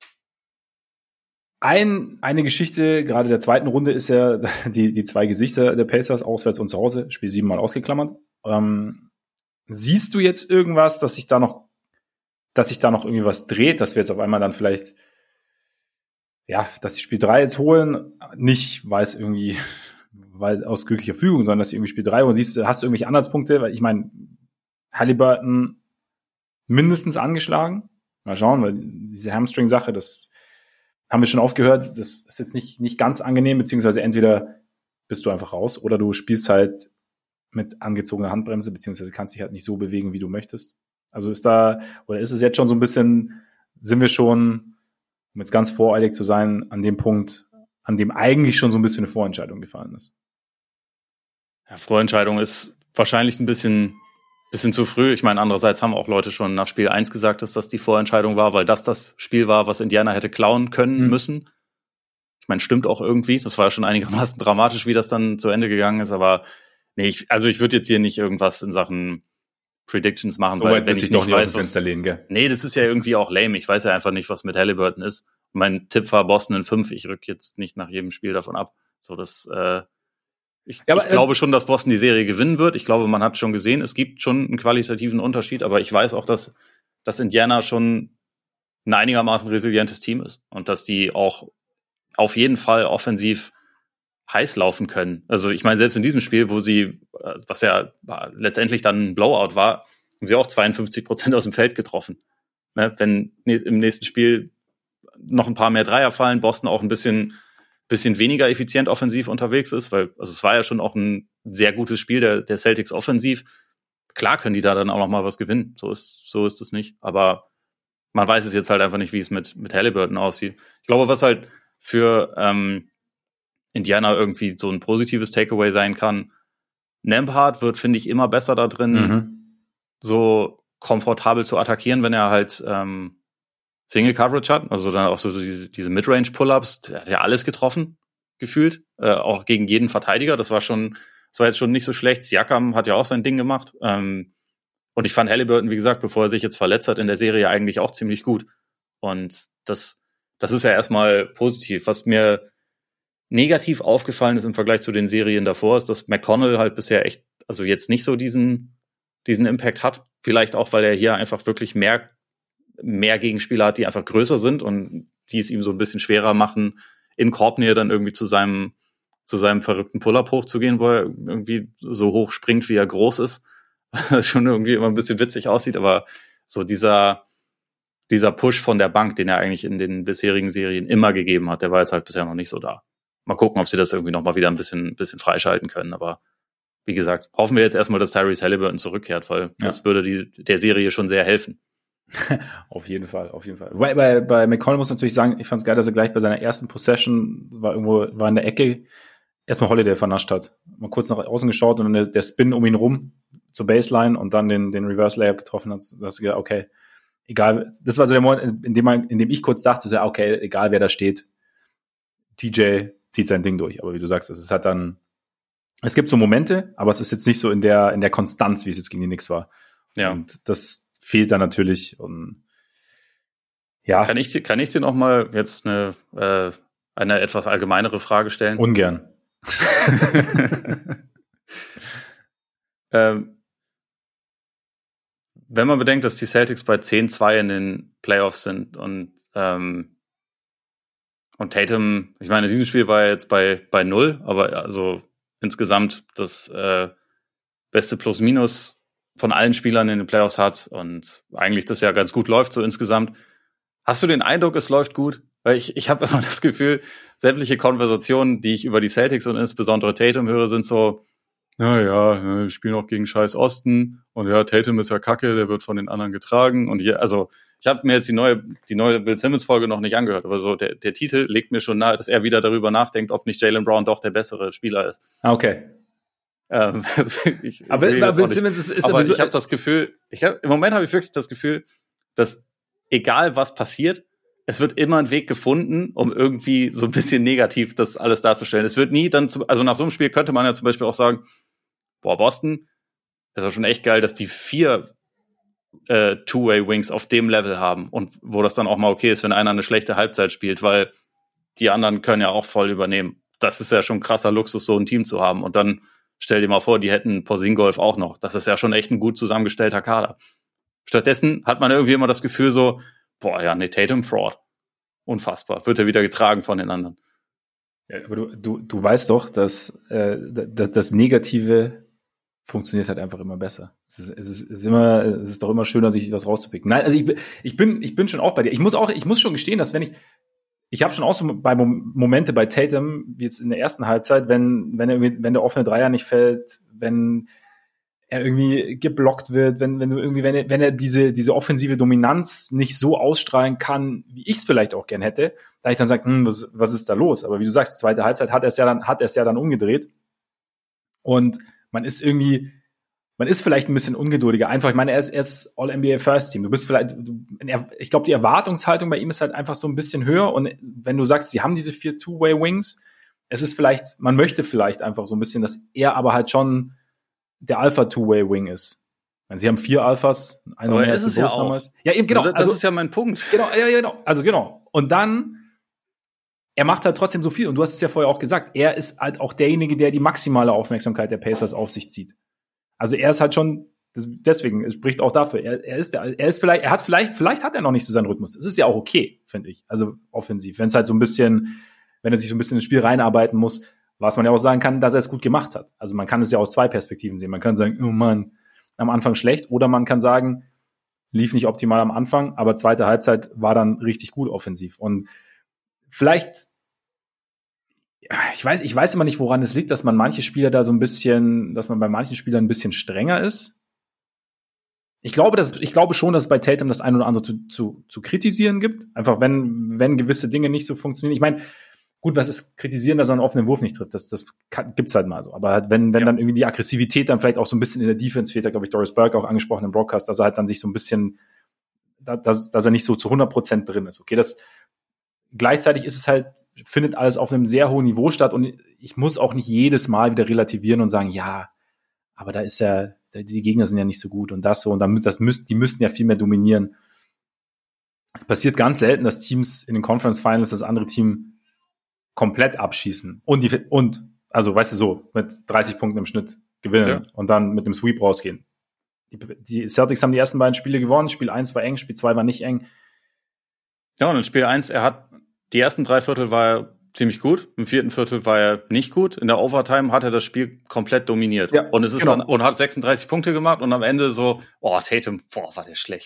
eine Geschichte, gerade der zweiten Runde, ist ja die 2 Gesichter der Pacers, auswärts und zu Hause, Spiel 7-mal ausgeklammert. Siehst du jetzt irgendwas, dass sich da noch irgendwie was dreht, dass wir jetzt auf einmal dann vielleicht, dass die Spiel 3 jetzt holen, nicht, weil aus glücklicher Fügung, sondern dass sie irgendwie Spiel 3 holen. Hast du irgendwelche Anhaltspunkte? Weil ich meine, Haliburton mindestens angeschlagen. Mal schauen, weil diese Hamstring-Sache, das haben wir schon oft gehört, das ist jetzt nicht ganz angenehm, beziehungsweise entweder bist du einfach raus oder du spielst halt mit angezogener Handbremse, beziehungsweise kannst dich halt nicht so bewegen, wie du möchtest. Also ist es jetzt schon so ein bisschen, sind wir schon, um jetzt ganz voreilig zu sein, an dem Punkt, an dem eigentlich schon so ein bisschen eine Vorentscheidung gefallen ist? Ja, Vorentscheidung ist wahrscheinlich ein bisschen zu früh. Ich meine, andererseits haben auch Leute schon nach Spiel 1 gesagt, dass das die Vorentscheidung war, weil das Spiel war, was Indiana hätte klauen können müssen. Ich meine, stimmt auch irgendwie. Das war ja schon einigermaßen dramatisch, wie das dann zu Ende gegangen ist, aber nee, ich würde jetzt hier nicht irgendwas in Sachen Predictions machen, so weil wenn ich doch nicht aus dem Fenster lehnen, gell? Nee, das ist ja irgendwie auch lame. Ich weiß ja einfach nicht, was mit Haliburton ist. Mein Tipp war Boston in 5. Ich rück jetzt nicht nach jedem Spiel davon ab. So, ich glaube schon, dass Boston die Serie gewinnen wird. Ich glaube, man hat schon gesehen, es gibt schon einen qualitativen Unterschied, aber ich weiß auch, dass Indiana schon ein einigermaßen resilientes Team ist und dass die auch auf jeden Fall offensiv heiß laufen können. Also ich meine, selbst in diesem Spiel, wo sie, was ja letztendlich dann ein Blowout war, haben sie auch 52% aus dem Feld getroffen. Ne? Wenn im nächsten Spiel noch ein paar mehr Dreier fallen, Boston auch ein bisschen weniger effizient offensiv unterwegs ist, weil es war ja schon auch ein sehr gutes Spiel der Celtics offensiv. Klar können die da dann auch noch mal was gewinnen. So ist es nicht. Aber man weiß es jetzt halt einfach nicht, wie es mit Haliburton aussieht. Ich glaube, was halt für Indiana irgendwie so ein positives Takeaway sein kann. Nembhard wird, finde ich, immer besser da drin, so komfortabel zu attackieren, wenn er halt Single Coverage hat. Also dann auch so diese Midrange Pull-ups, der hat ja alles getroffen, gefühlt. Auch gegen jeden Verteidiger. Das war jetzt schon nicht so schlecht. Siakam hat ja auch sein Ding gemacht. Und ich fand Haliburton, wie gesagt, bevor er sich jetzt verletzt hat, in der Serie eigentlich auch ziemlich gut. Und das ist ja erstmal positiv. Was mir negativ aufgefallen ist im Vergleich zu den Serien davor, ist, dass McConnell halt bisher echt, also jetzt nicht so diesen Impact hat. Vielleicht auch, weil er hier einfach wirklich mehr Gegenspieler hat, die einfach größer sind und die es ihm so ein bisschen schwerer machen, in Korbnähe dann irgendwie zu seinem verrückten Pull-Up hochzugehen, wo er irgendwie so hoch springt, wie er groß ist. Das schon irgendwie immer ein bisschen witzig aussieht, aber so dieser Push von der Bank, den er eigentlich in den bisherigen Serien immer gegeben hat, der war jetzt halt bisher noch nicht so da. Mal gucken, ob sie das irgendwie noch mal wieder ein bisschen freischalten können. Aber wie gesagt, hoffen wir jetzt erstmal, dass Tyrese Haliburton zurückkehrt, weil das würde der Serie schon sehr helfen. Auf jeden Fall. Bei McConnell muss ich natürlich sagen, ich fand es geil, dass er gleich bei seiner ersten Possession war in der Ecke, erstmal Holiday vernascht hat. Mal kurz nach außen geschaut und dann der Spin um ihn rum zur Baseline und dann den Reverse Layup getroffen hat. Da hast du gedacht, okay, egal. Das war so der Moment, in dem ich kurz dachte, so, okay, egal wer da steht, TJ zieht sein Ding durch. Aber wie du sagst, es gibt so Momente, aber es ist jetzt nicht so in der Konstanz, wie es jetzt gegen die Knicks war. Ja. Und das fehlt dann natürlich. Und Ja. Kann ich dir noch mal jetzt eine etwas allgemeinere Frage stellen? Ungern. Wenn man bedenkt, dass die Celtics bei 10-2 in den Playoffs sind und Tatum, ich meine, in diesem Spiel war er jetzt bei 0, aber also insgesamt das beste Plus-Minus von allen Spielern in den Playoffs hat und eigentlich das ja ganz gut läuft, so insgesamt. Hast du den Eindruck, es läuft gut? Weil ich habe immer das Gefühl, sämtliche Konversationen, die ich über die Celtics und insbesondere Tatum höre, sind so, naja, wir spielen auch gegen scheiß Osten und ja, Tatum ist ja kacke, der wird von den anderen getragen und hier, also ich habe mir jetzt die neue Bill Simmons Folge noch nicht angehört, aber so der Titel legt mir schon nahe, dass er wieder darüber nachdenkt, ob nicht Jaylen Brown doch der bessere Spieler ist. Okay. Aber Bill Simmons ist aber ich habe das Gefühl, im Moment habe ich wirklich das Gefühl, dass egal was passiert, es wird immer ein Weg gefunden, um irgendwie so ein bisschen negativ das alles darzustellen. Es wird nie dann, also nach so einem Spiel könnte man ja zum Beispiel auch sagen, boah, Boston, das ist ja schon echt geil, dass die 4 Two-Way-Wings auf dem Level haben und wo das dann auch mal okay ist, wenn einer eine schlechte Halbzeit spielt, weil die anderen können ja auch voll übernehmen. Das ist ja schon krasser Luxus, so ein Team zu haben. Und dann stell dir mal vor, die hätten Porzingis auch noch. Das ist ja schon echt ein gut zusammengestellter Kader. Stattdessen hat man irgendwie immer das Gefühl so, boah, ja, nee, Tatum Fraud. Unfassbar. Wird er wieder getragen von den anderen. Ja, aber du weißt doch, dass das Negative funktioniert halt einfach immer besser. Es ist doch immer schöner, sich was rauszupicken. Nein, also ich bin schon auch bei dir. Ich muss schon gestehen, dass wenn ich habe schon auch so bei Momente bei Tatum, wie jetzt in der ersten Halbzeit, wenn der offene Dreier nicht fällt, wenn er irgendwie geblockt wird, wenn er diese offensive Dominanz nicht so ausstrahlen kann, wie ich es vielleicht auch gern hätte, da ich dann sage, was ist da los? Aber wie du sagst, zweite Halbzeit hat er es ja dann umgedreht. Und man ist vielleicht ein bisschen ungeduldiger. Einfach, ich meine, er ist All-NBA First Team. Ich glaube, die Erwartungshaltung bei ihm ist halt einfach so ein bisschen höher. Und wenn du sagst, sie haben diese 4 Two-Way-Wings, man möchte vielleicht einfach so ein bisschen, dass er aber halt schon der Alpha-Two-Way-Wing ist. meine, sie haben 4 Alphas, einer mehr als die Bulls damals. Ja, eben, genau. Also, das ist ja mein Punkt. Genau, ja, genau. Also, genau. Und dann, er macht halt trotzdem so viel. Und du hast es ja vorher auch gesagt, er ist halt auch derjenige, der die maximale Aufmerksamkeit der Pacers auf sich zieht. Also, er ist halt schon, deswegen, es spricht auch dafür. Vielleicht hat er noch nicht so seinen Rhythmus. Es ist ja auch okay, finde ich. Also, offensiv. Wenn er sich so ein bisschen ins Spiel reinarbeiten muss, was man ja auch sagen kann, dass er es gut gemacht hat. Also, man kann es ja aus 2 Perspektiven sehen. Man kann sagen, oh Mann, am Anfang schlecht, oder man kann sagen, lief nicht optimal am Anfang, aber zweite Halbzeit war dann richtig gut offensiv. Und vielleicht, ich weiß immer nicht, woran es liegt, dass man bei manchen Spielern ein bisschen strenger ist. Ich glaube schon, dass es bei Tatum das ein oder andere zu kritisieren gibt. Einfach wenn gewisse Dinge nicht so funktionieren. Ich meine, gut, was ist kritisieren, dass er einen offenen Wurf nicht trifft? Das gibt's halt mal so. Aber wenn dann irgendwie die Aggressivität dann vielleicht auch so ein bisschen in der Defense fehlt, da glaube ich Doris Burke auch angesprochen im Broadcast, dass er halt dann sich so ein bisschen, dass er nicht so zu 100% drin ist. Okay, gleichzeitig ist es halt, findet alles auf einem sehr hohen Niveau statt, und ich muss auch nicht jedes Mal wieder relativieren und sagen, ja, aber da ist ja, die Gegner sind ja nicht so gut und das so, und die müssten ja viel mehr dominieren. Es passiert ganz selten, dass Teams in den Conference Finals das andere Team komplett abschießen und also, weißt du, so mit 30 Punkten im Schnitt gewinnen und dann mit dem Sweep rausgehen. Die Celtics haben die ersten beiden Spiele gewonnen. Spiel 1 war eng, Spiel 2 war nicht eng. Ja, und in Spiel 1, die ersten 3 Viertel war er ziemlich gut. Im 4. Viertel war er nicht gut. In der Overtime hat er das Spiel komplett dominiert. Ja, und und hat 36 Punkte gemacht und am Ende so, Tatum, war der schlecht.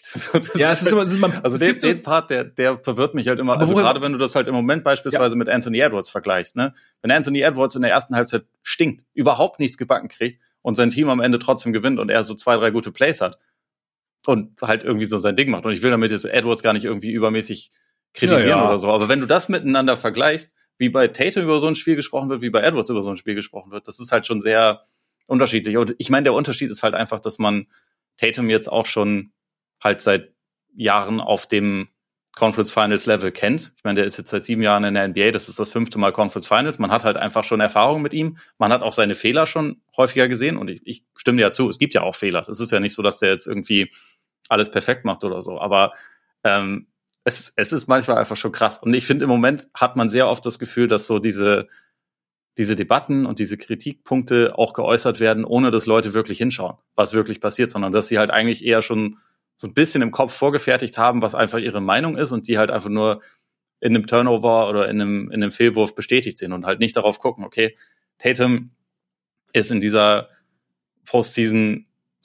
Den Part, der verwirrt mich halt immer. Aber also gerade wenn du das halt im Moment beispielsweise mit Anthony Edwards vergleichst, ne? Wenn Anthony Edwards in der ersten Halbzeit stinkt, überhaupt nichts gebacken kriegt und sein Team am Ende trotzdem gewinnt und er so 2, 3 gute Plays hat und halt irgendwie so sein Ding macht. Und ich will damit jetzt Edwards gar nicht irgendwie übermäßig kritisieren oder so. Aber wenn du das miteinander vergleichst, wie bei Tatum über so ein Spiel gesprochen wird, wie bei Edwards über so ein Spiel gesprochen wird, das ist halt schon sehr unterschiedlich. Und ich meine, der Unterschied ist halt einfach, dass man Tatum jetzt auch schon halt seit Jahren auf dem Conference Finals Level kennt. Ich meine, der ist jetzt seit 7 Jahren in der NBA, das ist das 5. Mal Conference Finals. Man hat halt einfach schon Erfahrung mit ihm. Man hat auch seine Fehler schon häufiger gesehen, und ich stimme dir ja zu, es gibt ja auch Fehler. Es ist ja nicht so, dass der jetzt irgendwie alles perfekt macht oder so. Aber es ist manchmal einfach schon krass. Und ich finde, im Moment hat man sehr oft das Gefühl, dass so diese Debatten und diese Kritikpunkte auch geäußert werden, ohne dass Leute wirklich hinschauen, was wirklich passiert, sondern dass sie halt eigentlich eher schon so ein bisschen im Kopf vorgefertigt haben, was einfach ihre Meinung ist und die halt einfach nur in einem Turnover oder in einem Fehlwurf bestätigt sind und halt nicht darauf gucken, okay, Tatum ist in dieser Postseason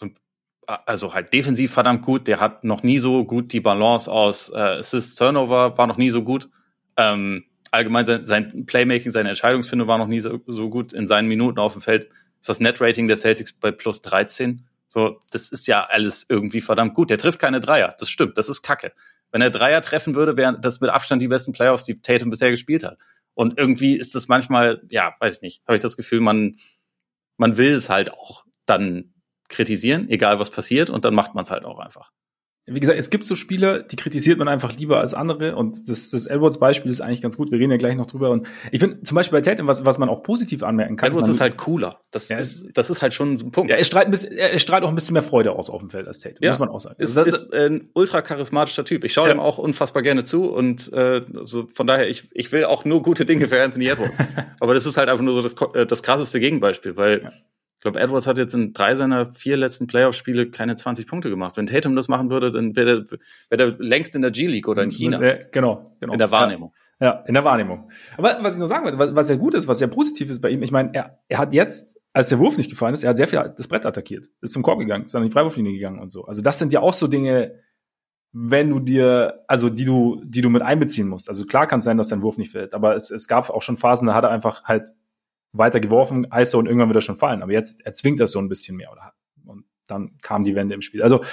also halt defensiv verdammt gut, der hat noch nie so gut die Balance aus Assists, Turnover war noch nie so gut, allgemein sein Playmaking, seine Entscheidungsfindung war noch nie so gut, in seinen Minuten auf dem Feld ist das Net-Rating der Celtics bei plus 13, so, das ist ja alles irgendwie verdammt gut, der trifft keine Dreier, das stimmt, das ist Kacke. Wenn er Dreier treffen würde, wären das mit Abstand die besten Playoffs, die Tatum bisher gespielt hat. Und irgendwie ist das manchmal, ja, weiß nicht, habe ich das Gefühl, man will es halt auch dann kritisieren, egal was passiert, und dann macht man es halt auch einfach. Wie gesagt, es gibt so Spiele, die kritisiert man einfach lieber als andere, und das Edwards-Beispiel ist eigentlich ganz gut, wir reden ja gleich noch drüber, und ich finde zum Beispiel bei Tatum, was man auch positiv anmerken kann. Edwards ist halt cooler, das ist halt schon ein Punkt. Ja, er strahlt auch ein bisschen mehr Freude aus auf dem Feld als Tatum, muss man auch sagen. Ist ein ultra charismatischer Typ, ich schaue ihm auch unfassbar gerne zu, und so von daher, ich will auch nur gute Dinge für Anthony Edwards, aber das ist halt einfach nur so das krasseste Gegenbeispiel, weil ich glaube, Edwards hat jetzt in 3 seiner 4 letzten Playoff-Spiele keine 20 Punkte gemacht. Wenn Tatum das machen würde, dann wäre der längst in der G-League oder in China. Genau. In der Wahrnehmung. Ja, in der Wahrnehmung. Aber was ich noch sagen will, was ja gut ist, was ja positiv ist bei ihm, ich meine, er hat jetzt, als der Wurf nicht gefallen ist, er hat sehr viel das Brett attackiert, ist zum Korb gegangen, ist an die Freiwurflinie gegangen und so. Also das sind ja auch so Dinge, wenn du dir, also die du mit einbeziehen musst. Also klar kann es sein, dass dein Wurf nicht fällt, aber es gab auch schon Phasen, da hat er einfach halt weiter geworfen, ISO, und irgendwann wird er schon fallen. Aber jetzt erzwingt das so ein bisschen mehr. Und dann kam die Wende im Spiel. Also,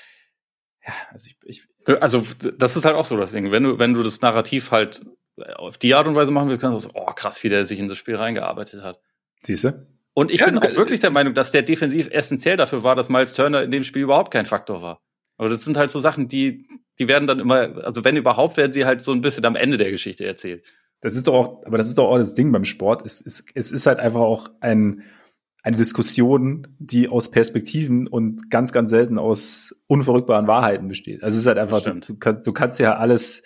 ja, also das ist halt auch so das Ding. Wenn du das Narrativ halt auf die Art und Weise machen willst, kannst du so, krass, wie der sich in das Spiel reingearbeitet hat. Siehst du? Und ich bin auch wirklich der Meinung, dass der defensiv essentiell dafür war, dass Miles Turner in dem Spiel überhaupt kein Faktor war. Aber das sind halt so Sachen, die werden dann immer, also wenn überhaupt, werden sie halt so ein bisschen am Ende der Geschichte erzählt. Das ist doch auch das Ding beim Sport. Es ist halt einfach auch eine Diskussion, die aus Perspektiven und ganz, ganz selten aus unverrückbaren Wahrheiten besteht. Also es ist halt einfach, du kannst ja alles.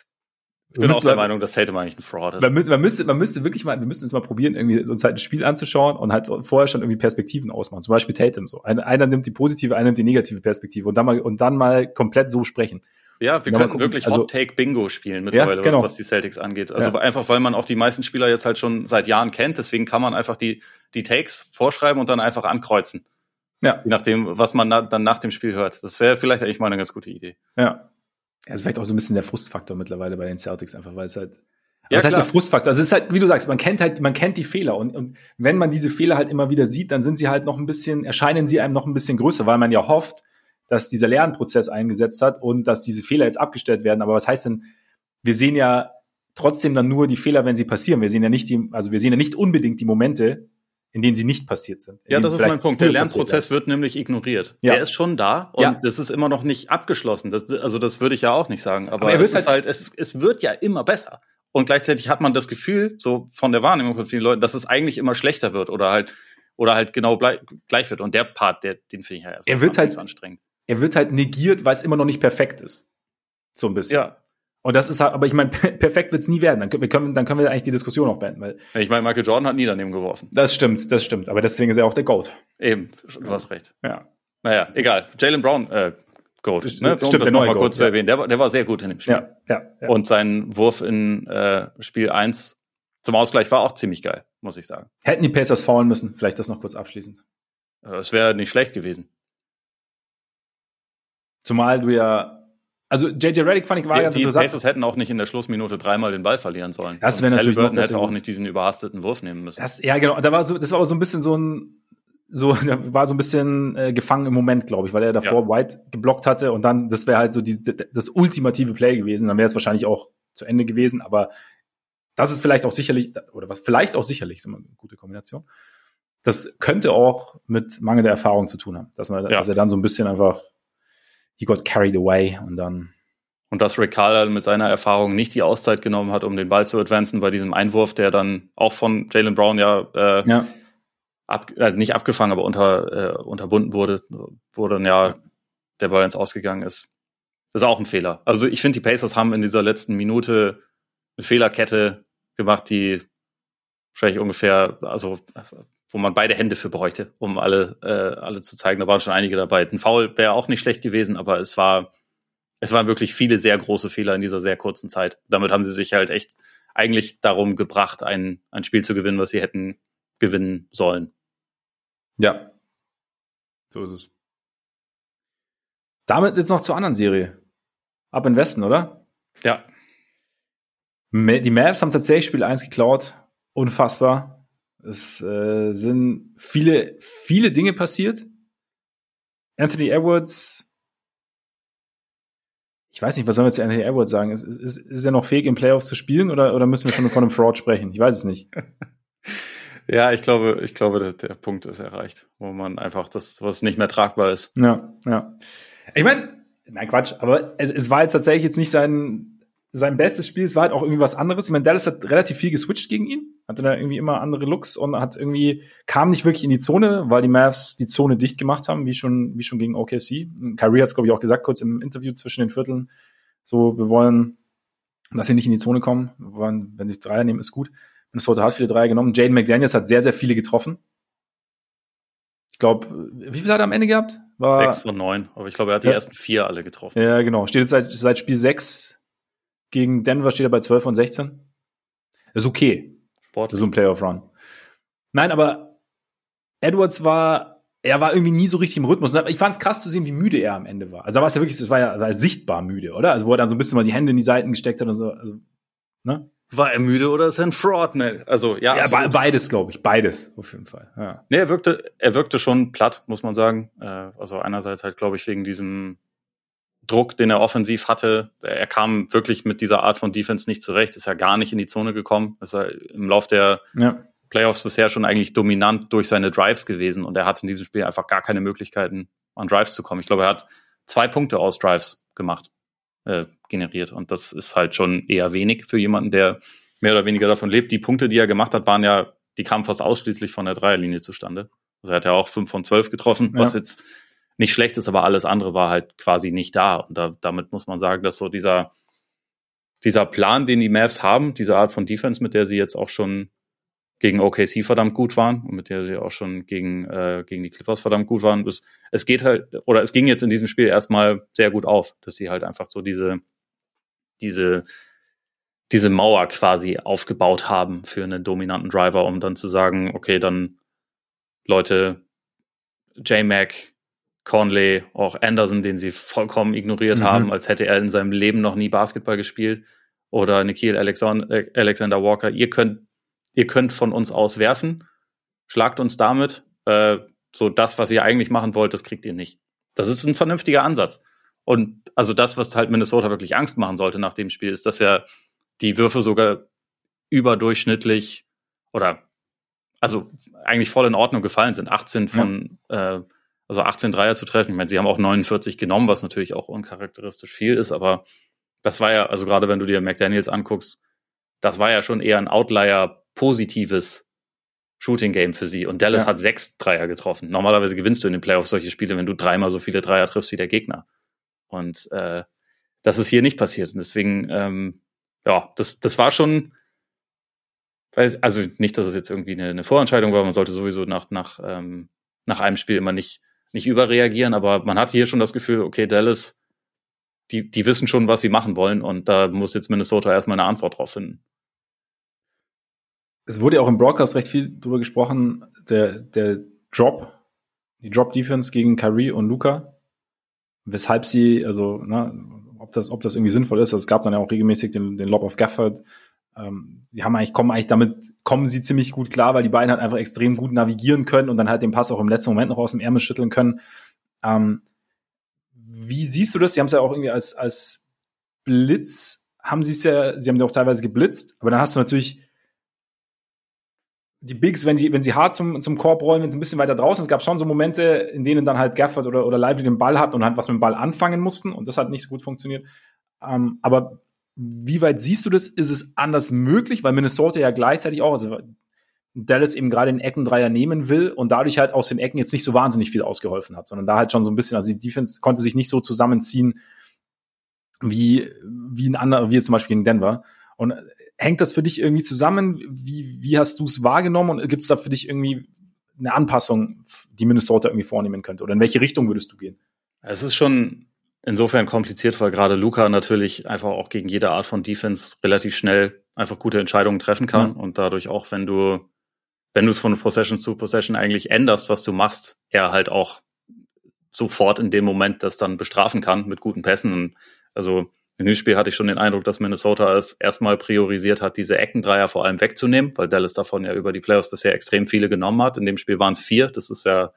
Ich bin auch der Meinung, dass Tatum eigentlich ein Fraud ist. Wir müssten es mal probieren, irgendwie uns halt ein Spiel anzuschauen und halt vorher schon irgendwie Perspektiven ausmachen. Zum Beispiel Tatum so. Einer nimmt die positive, einer nimmt die negative Perspektive und dann mal komplett so sprechen. Ja, wir könnten wirklich Hot-Take-Bingo spielen mittlerweile, was die Celtics angeht. Also einfach, weil man auch die meisten Spieler jetzt halt schon seit Jahren kennt. Deswegen kann man einfach die Takes vorschreiben und dann einfach ankreuzen. Ja. Je nachdem, was man dann nach dem Spiel hört. Das wäre vielleicht eigentlich mal eine ganz gute Idee. Ja. Es ist vielleicht auch so ein bisschen der Frustfaktor mittlerweile bei den Celtics, einfach weil es halt. Ja, das heißt der Frustfaktor. Also es ist halt, wie du sagst, man kennt die Fehler. Und wenn man diese Fehler halt immer wieder sieht, dann sind sie halt erscheinen sie einem noch ein bisschen größer, weil man ja hofft, dass dieser Lernprozess eingesetzt hat und dass diese Fehler jetzt abgestellt werden. Aber was heißt denn, wir sehen ja trotzdem dann nur die Fehler, wenn sie passieren. Wir sehen ja nicht unbedingt die Momente, in denen sie nicht passiert sind. Ja, das ist mein Punkt. Der Lernprozess wird nämlich ignoriert. Ja. Er ist schon da und das ist immer noch nicht abgeschlossen. Das würde ich ja auch nicht sagen. Aber es ist halt, es wird ja immer besser. Und gleichzeitig hat man das Gefühl, so von der Wahrnehmung von vielen Leuten, dass es eigentlich immer schlechter wird oder halt genau gleich wird. Und der Part, den finde ich ja einfach anstrengend. Er wird halt negiert, weil es immer noch nicht perfekt ist. So ein bisschen. Ja. Und das ist halt, aber ich meine, perfekt wird es nie werden. Dann können wir eigentlich die Diskussion auch beenden. Weil ich meine, Michael Jordan hat nie daneben geworfen. Das stimmt. Aber deswegen ist er auch der GOAT. Eben, du hast recht. Ja. Naja, egal. Jaylen Brown, GOAT. Ne? Um das nochmal kurz zu erwähnen. Der war sehr gut in dem Spiel. Ja. Und sein Wurf in Spiel 1 zum Ausgleich war auch ziemlich geil, muss ich sagen. Hätten die Pacers foulen müssen. Vielleicht das noch kurz abschließend. Es wäre nicht schlecht gewesen. Zumal du also JJ Redick fand ich war ganz interessant. Die Pacers hätten auch nicht in der Schlussminute 3-mal den Ball verlieren sollen. Das wäre natürlich Halliburton hätte auch nicht diesen überhasteten Wurf nehmen müssen. Ja, genau. Das war aber so ein bisschen der war so ein bisschen gefangen im Moment, glaube ich, weil er davor White geblockt hatte und dann, das wäre halt so das ultimative Play gewesen. Dann wäre es wahrscheinlich auch zu Ende gewesen, aber das ist vielleicht auch sicherlich, ist immer eine gute Kombination. Das könnte auch mit mangelnder Erfahrung zu tun haben, dass er dann so ein bisschen einfach he got carried away und dass Rick Carlisle mit seiner Erfahrung nicht die Auszeit genommen hat, um den Ball zu advancen bei diesem Einwurf, der dann auch von Jaylen Brown nicht abgefangen, aber unterbunden wurde, wo dann der Ball ins Ausgegangen ist. Das ist auch ein Fehler. Also ich finde, die Pacers haben in dieser letzten Minute eine Fehlerkette gemacht, die wahrscheinlich ungefähr, also wo man beide Hände für bräuchte, um alle zu zeigen. Da waren schon einige dabei. Ein Foul wäre auch nicht schlecht gewesen, aber es waren wirklich viele sehr große Fehler in dieser sehr kurzen Zeit. Damit haben sie sich halt echt eigentlich darum gebracht, ein Spiel zu gewinnen, was sie hätten gewinnen sollen. Ja, so ist es. Damit jetzt noch zur anderen Serie. Ab in Westen, oder? Ja. Die Mavs haben tatsächlich Spiel 1 geklaut. Unfassbar. Es sind viele Dinge passiert. Anthony Edwards, ich weiß nicht, was sollen wir zu Anthony Edwards sagen? Ist er noch fähig, in Playoffs zu spielen oder müssen wir schon von einem Fraud sprechen? Ich weiß es nicht. Ja, ich glaube, der Punkt ist erreicht, wo man einfach was nicht mehr tragbar ist. Ja. Ich meine, nein, Quatsch, aber es war jetzt tatsächlich jetzt nicht sein bestes Spiel, es war halt auch irgendwie was anderes. Ich meine, Dallas hat relativ viel geswitcht gegen ihn, hatte da irgendwie immer andere Looks und kam nicht wirklich in die Zone, weil die Mavs die Zone dicht gemacht haben, wie schon gegen OKC. Kyrie hat es, glaube ich, auch gesagt, kurz im Interview zwischen den Vierteln, so, wir wollen, dass sie nicht in die Zone kommen, wir wollen, wenn sie Dreier nehmen, ist gut. Minnesota hat viele Dreier genommen. Jaden McDaniels hat sehr, sehr viele getroffen. Ich glaube, wie viel hat er am Ende gehabt? 6 von 9, aber ich glaube, er hat die ersten 4 alle getroffen. Ja, genau. Steht jetzt seit Spiel 6 gegen Denver steht er bei 12 von 16. Das ist okay. Sportlich. So ein Playoff-Run. Nein, aber Edwards war irgendwie nie so richtig im Rhythmus. Ich fand es krass zu sehen, wie müde er am Ende war. Also war er sichtbar müde, oder? Also wo er dann so ein bisschen mal die Hände in die Seiten gesteckt hat und so. Also, ne? War er müde oder ist er ein Fraud? Ne? Also, ja beides, glaube ich. Beides, auf jeden Fall. Ja. Nee, er wirkte schon platt, muss man sagen. Also einerseits halt, glaube ich, wegen diesem Druck, den er offensiv hatte. Er kam wirklich mit dieser Art von Defense nicht zurecht. Ist ja gar nicht in die Zone gekommen. Ist ja im Lauf der Playoffs bisher schon eigentlich dominant durch seine Drives gewesen. Und er hatte in diesem Spiel einfach gar keine Möglichkeiten, an Drives zu kommen. Ich glaube, er hat 2 Punkte aus Drives generiert. Und das ist halt schon eher wenig für jemanden, der mehr oder weniger davon lebt. Die Punkte, die er gemacht hat, die kamen fast ausschließlich von der Dreierlinie zustande. Also er hat ja auch 5 von 12 getroffen, was jetzt nicht schlecht ist, aber alles andere war halt quasi nicht da. Und damit muss man sagen, dass so dieser Plan, den die Mavs haben, diese Art von Defense, mit der sie jetzt auch schon gegen OKC verdammt gut waren und mit der sie auch schon gegen die Clippers verdammt gut waren. Es ging jetzt in diesem Spiel erstmal sehr gut auf, dass sie halt einfach so diese Mauer quasi aufgebaut haben für einen dominanten Driver, um dann zu sagen, okay, dann Leute, J-Mac, Conley, auch Anderson, den sie vollkommen ignoriert haben, als hätte er in seinem Leben noch nie Basketball gespielt, oder Nickeil Alexander Walker, ihr könnt von uns aus werfen, schlagt uns damit, so das, was ihr eigentlich machen wollt, das kriegt ihr nicht. Das ist ein vernünftiger Ansatz. Und also das, was halt Minnesota wirklich Angst machen sollte nach dem Spiel, ist, dass ja die Würfe sogar überdurchschnittlich oder also eigentlich voll in Ordnung gefallen sind. 18 Dreier zu treffen. Ich meine, sie haben auch 49 genommen, was natürlich auch uncharakteristisch viel ist, aber das war ja, also gerade wenn du dir McDaniels anguckst, das war ja schon eher ein Outlier-positives Shooting-Game für sie. Und Dallas hat 6 Dreier getroffen. Normalerweise gewinnst du in den Playoffs solche Spiele, wenn du 3-mal so viele Dreier triffst wie der Gegner. Und das ist hier nicht passiert. Und deswegen, das war schon, also nicht, dass es jetzt irgendwie eine Vorentscheidung war, man sollte sowieso nach einem Spiel immer nicht überreagieren, aber man hatte hier schon das Gefühl, okay, Dallas, die wissen schon, was sie machen wollen, und da muss jetzt Minnesota erstmal eine Antwort drauf finden. Es wurde ja auch im Broadcast recht viel drüber gesprochen, die Drop-Defense gegen Kyrie und Luka, weshalb sie, also, ob das irgendwie sinnvoll ist. Also es gab dann ja auch regelmäßig den Lob of Gafford. Kommen sie ziemlich gut klar, weil die beiden halt einfach extrem gut navigieren können und dann halt den Pass auch im letzten Moment noch aus dem Ärmel schütteln können. Wie siehst du das? Sie haben es ja auch irgendwie als Blitz, sie haben ja auch teilweise geblitzt, aber dann hast du natürlich die Bigs, wenn sie hart zum Korb rollen, wenn sie ein bisschen weiter draußen, es gab schon so Momente, in denen dann halt Gafford oder Lively den Ball hatten und halt was mit dem Ball anfangen mussten, und das hat nicht so gut funktioniert. Aber wie weit siehst du das? Ist es anders möglich? Weil Minnesota ja gleichzeitig auch, also Dallas eben gerade den Eckendreier nehmen will und dadurch halt aus den Ecken jetzt nicht so wahnsinnig viel ausgeholfen hat, sondern da halt schon so ein bisschen, also die Defense konnte sich nicht so zusammenziehen, wie ein anderer, wie zum Beispiel gegen Denver. Und hängt das für dich irgendwie zusammen? Wie hast du es wahrgenommen? Und gibt es da für dich irgendwie eine Anpassung, die Minnesota irgendwie vornehmen könnte? Oder in welche Richtung würdest du gehen? Es ist schon insofern kompliziert, weil gerade Luka natürlich einfach auch gegen jede Art von Defense relativ schnell einfach gute Entscheidungen treffen kann. Und dadurch auch, wenn du es von Possession zu Possession eigentlich änderst, was du machst, er halt auch sofort in dem Moment das dann bestrafen kann mit guten Pässen. Und also im Hinspiel hatte ich schon den Eindruck, dass Minnesota es erstmal priorisiert hat, diese Eckendreier vor allem wegzunehmen, weil Dallas davon ja über die Playoffs bisher extrem viele genommen hat. In dem Spiel waren es 4. Das ist ja,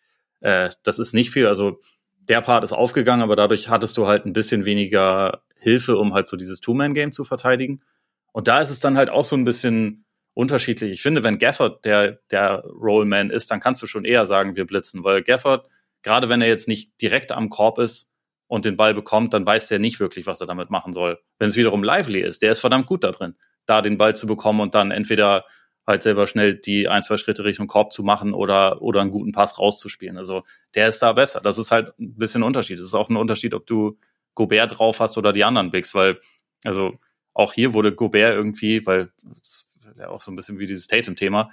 das ist nicht viel. Also der Part ist aufgegangen, aber dadurch hattest du halt ein bisschen weniger Hilfe, um halt so dieses Two-Man-Game zu verteidigen. Und da ist es dann halt auch so ein bisschen unterschiedlich. Ich finde, wenn Gafford der Rollman ist, dann kannst du schon eher sagen, wir blitzen, weil Gafford, gerade wenn er jetzt nicht direkt am Korb ist und den Ball bekommt, dann weiß der nicht wirklich, was er damit machen soll. Wenn es wiederum Lively ist, der ist verdammt gut da drin, da den Ball zu bekommen und dann entweder halt selber schnell die 1-2 Schritte Richtung Korb zu machen oder einen guten Pass rauszuspielen. Also der ist da besser. Das ist halt ein bisschen ein Unterschied. Es ist auch ein Unterschied, ob du Gobert drauf hast oder die anderen Bigs, weil also auch hier wurde Gobert irgendwie, weil das ist ja auch so ein bisschen wie dieses Tatum-Thema,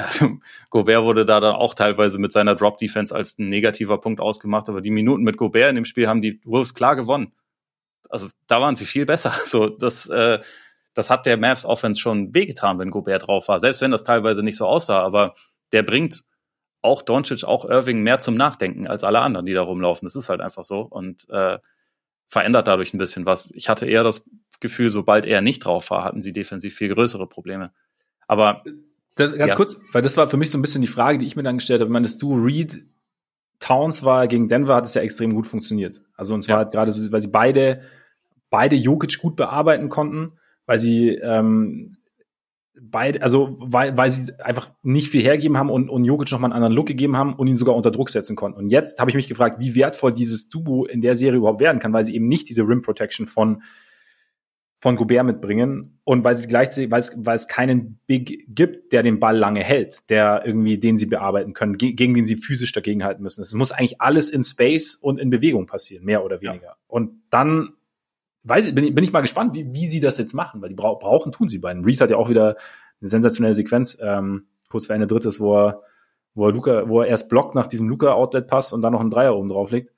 Gobert wurde da dann auch teilweise mit seiner Drop-Defense als ein negativer Punkt ausgemacht, aber die Minuten mit Gobert in dem Spiel haben die Wolves klar gewonnen. Also da waren sie viel besser. So, das hat der Mavs Offense schon wehgetan, wenn Gobert drauf war. Selbst wenn das teilweise nicht so aussah, aber der bringt auch Doncic, auch Irving mehr zum Nachdenken als alle anderen, die da rumlaufen. Das ist halt einfach so und verändert dadurch ein bisschen was. Ich hatte eher das Gefühl, sobald er nicht drauf war, hatten sie defensiv viel größere Probleme. Aber ganz kurz, weil das war für mich so ein bisschen die Frage, die ich mir dann gestellt habe. Meinst du, Reed Towns war gegen Denver, hat es ja extrem gut funktioniert. Also und zwar halt gerade so, weil sie beide Jokic gut bearbeiten konnten, weil sie weil sie einfach nicht viel hergegeben haben und Jokic nochmal einen anderen Look gegeben haben und ihn sogar unter Druck setzen konnten. Und jetzt habe ich mich gefragt, wie wertvoll dieses Duo in der Serie überhaupt werden kann, weil sie eben nicht diese Rim Protection von Gobert mitbringen und weil es keinen Big gibt, der den Ball lange hält, der irgendwie, den sie bearbeiten können, gegen den sie physisch dagegenhalten müssen. Es muss eigentlich alles in Space und in Bewegung passieren, mehr oder weniger. Ja. Und dann bin ich mal gespannt, wie sie das jetzt machen, weil die tun sie beiden. Reed hat ja auch wieder eine sensationelle Sequenz, kurz vor Ende Drittes, wo er erst blockt nach diesem Luka-Outlet-Pass und dann noch einen Dreier oben drauf legt.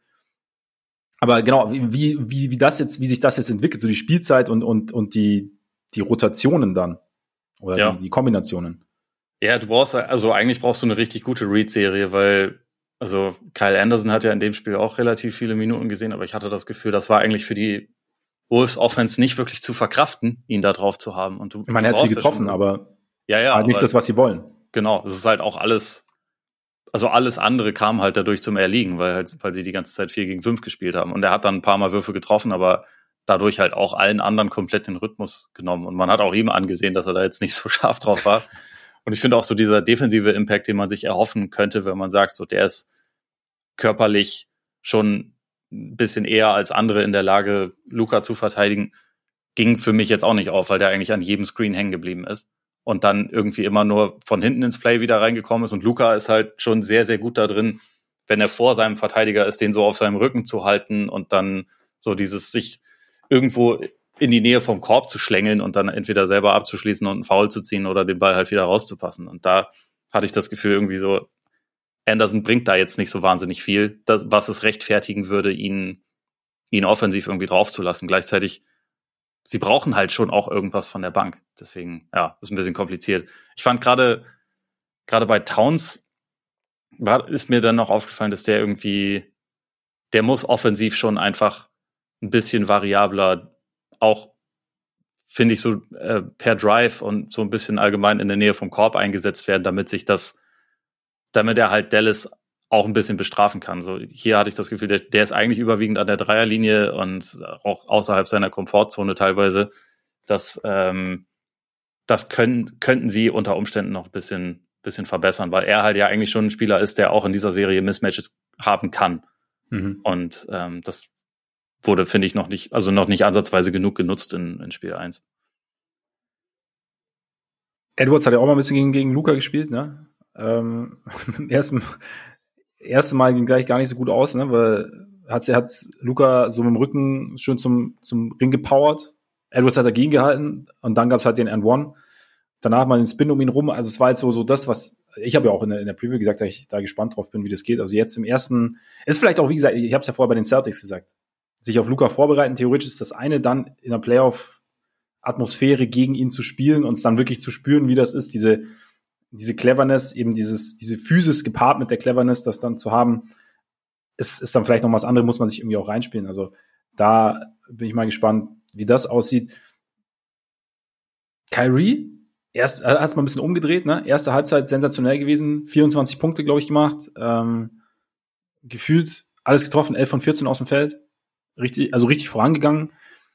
Aber genau, wie sich das jetzt entwickelt, so die Spielzeit und die Rotationen dann oder die Kombinationen. Ja, eigentlich brauchst du eine richtig gute Reed-Serie, weil also Kyle Anderson hat ja in dem Spiel auch relativ viele Minuten gesehen, aber ich hatte das Gefühl, das war eigentlich für die Wolves Offense nicht wirklich zu verkraften, ihn da drauf zu haben. Und ich meine, er hat sie getroffen, aber halt nicht das, was sie wollen. Genau, es ist halt auch alles andere kam halt dadurch zum Erliegen, weil sie die ganze Zeit 4 gegen 5 gespielt haben. Und er hat dann ein paar Mal Würfe getroffen, aber dadurch halt auch allen anderen komplett den Rhythmus genommen. Und man hat auch ihm angesehen, dass er da jetzt nicht so scharf drauf war. Und ich finde auch so dieser defensive Impact, den man sich erhoffen könnte, wenn man sagt, so der ist körperlich schon ein bisschen eher als andere in der Lage, Luka zu verteidigen, ging für mich jetzt auch nicht auf, weil der eigentlich an jedem Screen hängen geblieben ist. Und dann irgendwie immer nur von hinten ins Play wieder reingekommen ist. Und Luka ist halt schon sehr, sehr gut da drin, wenn er vor seinem Verteidiger ist, den so auf seinem Rücken zu halten und dann so dieses sich irgendwo in die Nähe vom Korb zu schlängeln und dann entweder selber abzuschließen und einen Foul zu ziehen oder den Ball halt wieder rauszupassen. Und da hatte ich das Gefühl irgendwie so, Anderson bringt da jetzt nicht so wahnsinnig viel, was es rechtfertigen würde, ihn offensiv irgendwie draufzulassen. Gleichzeitig sie brauchen halt schon auch irgendwas von der Bank. Deswegen, ja, ist ein bisschen kompliziert. Ich fand gerade bei Towns ist mir dann noch aufgefallen, dass der muss offensiv schon einfach ein bisschen variabler, auch finde ich so per Drive und so ein bisschen allgemein in der Nähe vom Korb eingesetzt werden, damit er halt Dallas auch ein bisschen bestrafen kann. So, hier hatte ich das Gefühl, der ist eigentlich überwiegend an der Dreierlinie und auch außerhalb seiner Komfortzone teilweise. Das könnten sie unter Umständen noch ein bisschen verbessern, weil er halt ja eigentlich schon ein Spieler ist, der auch in dieser Serie Mismatches haben kann. Mhm. Und das wurde, finde ich, noch nicht ansatzweise genug genutzt in Spiel 1. Edwards hat ja auch mal ein bisschen gegen Luka gespielt, ne? Erste Mal ging gleich gar nicht so gut aus, ne? Weil hat Luka so mit dem Rücken schön zum Ring gepowert. Edwards hat dagegen gehalten und dann gab es halt den and One. Danach mal den Spin um ihn rum. Also es war halt so das, was ich habe ja auch in der Preview gesagt, dass ich da gespannt drauf bin, wie das geht. Also jetzt im ersten, ist vielleicht auch, wie gesagt, ich habe es ja vorher bei den Celtics gesagt, sich auf Luka vorbereiten, theoretisch ist das eine, dann in der Playoff-Atmosphäre gegen ihn zu spielen und es dann wirklich zu spüren, wie das ist, diese Cleverness, eben diese Physis gepaart mit der Cleverness, das dann zu haben, ist dann vielleicht noch was anderes, muss man sich irgendwie auch reinspielen. Also da bin ich mal gespannt, wie das aussieht. Kyrie, hat es mal ein bisschen umgedreht, ne? Erste Halbzeit sensationell gewesen, 24 Punkte, glaube ich, gemacht. Gefühlt alles getroffen, 11 von 14 aus dem Feld. Richtig vorangegangen.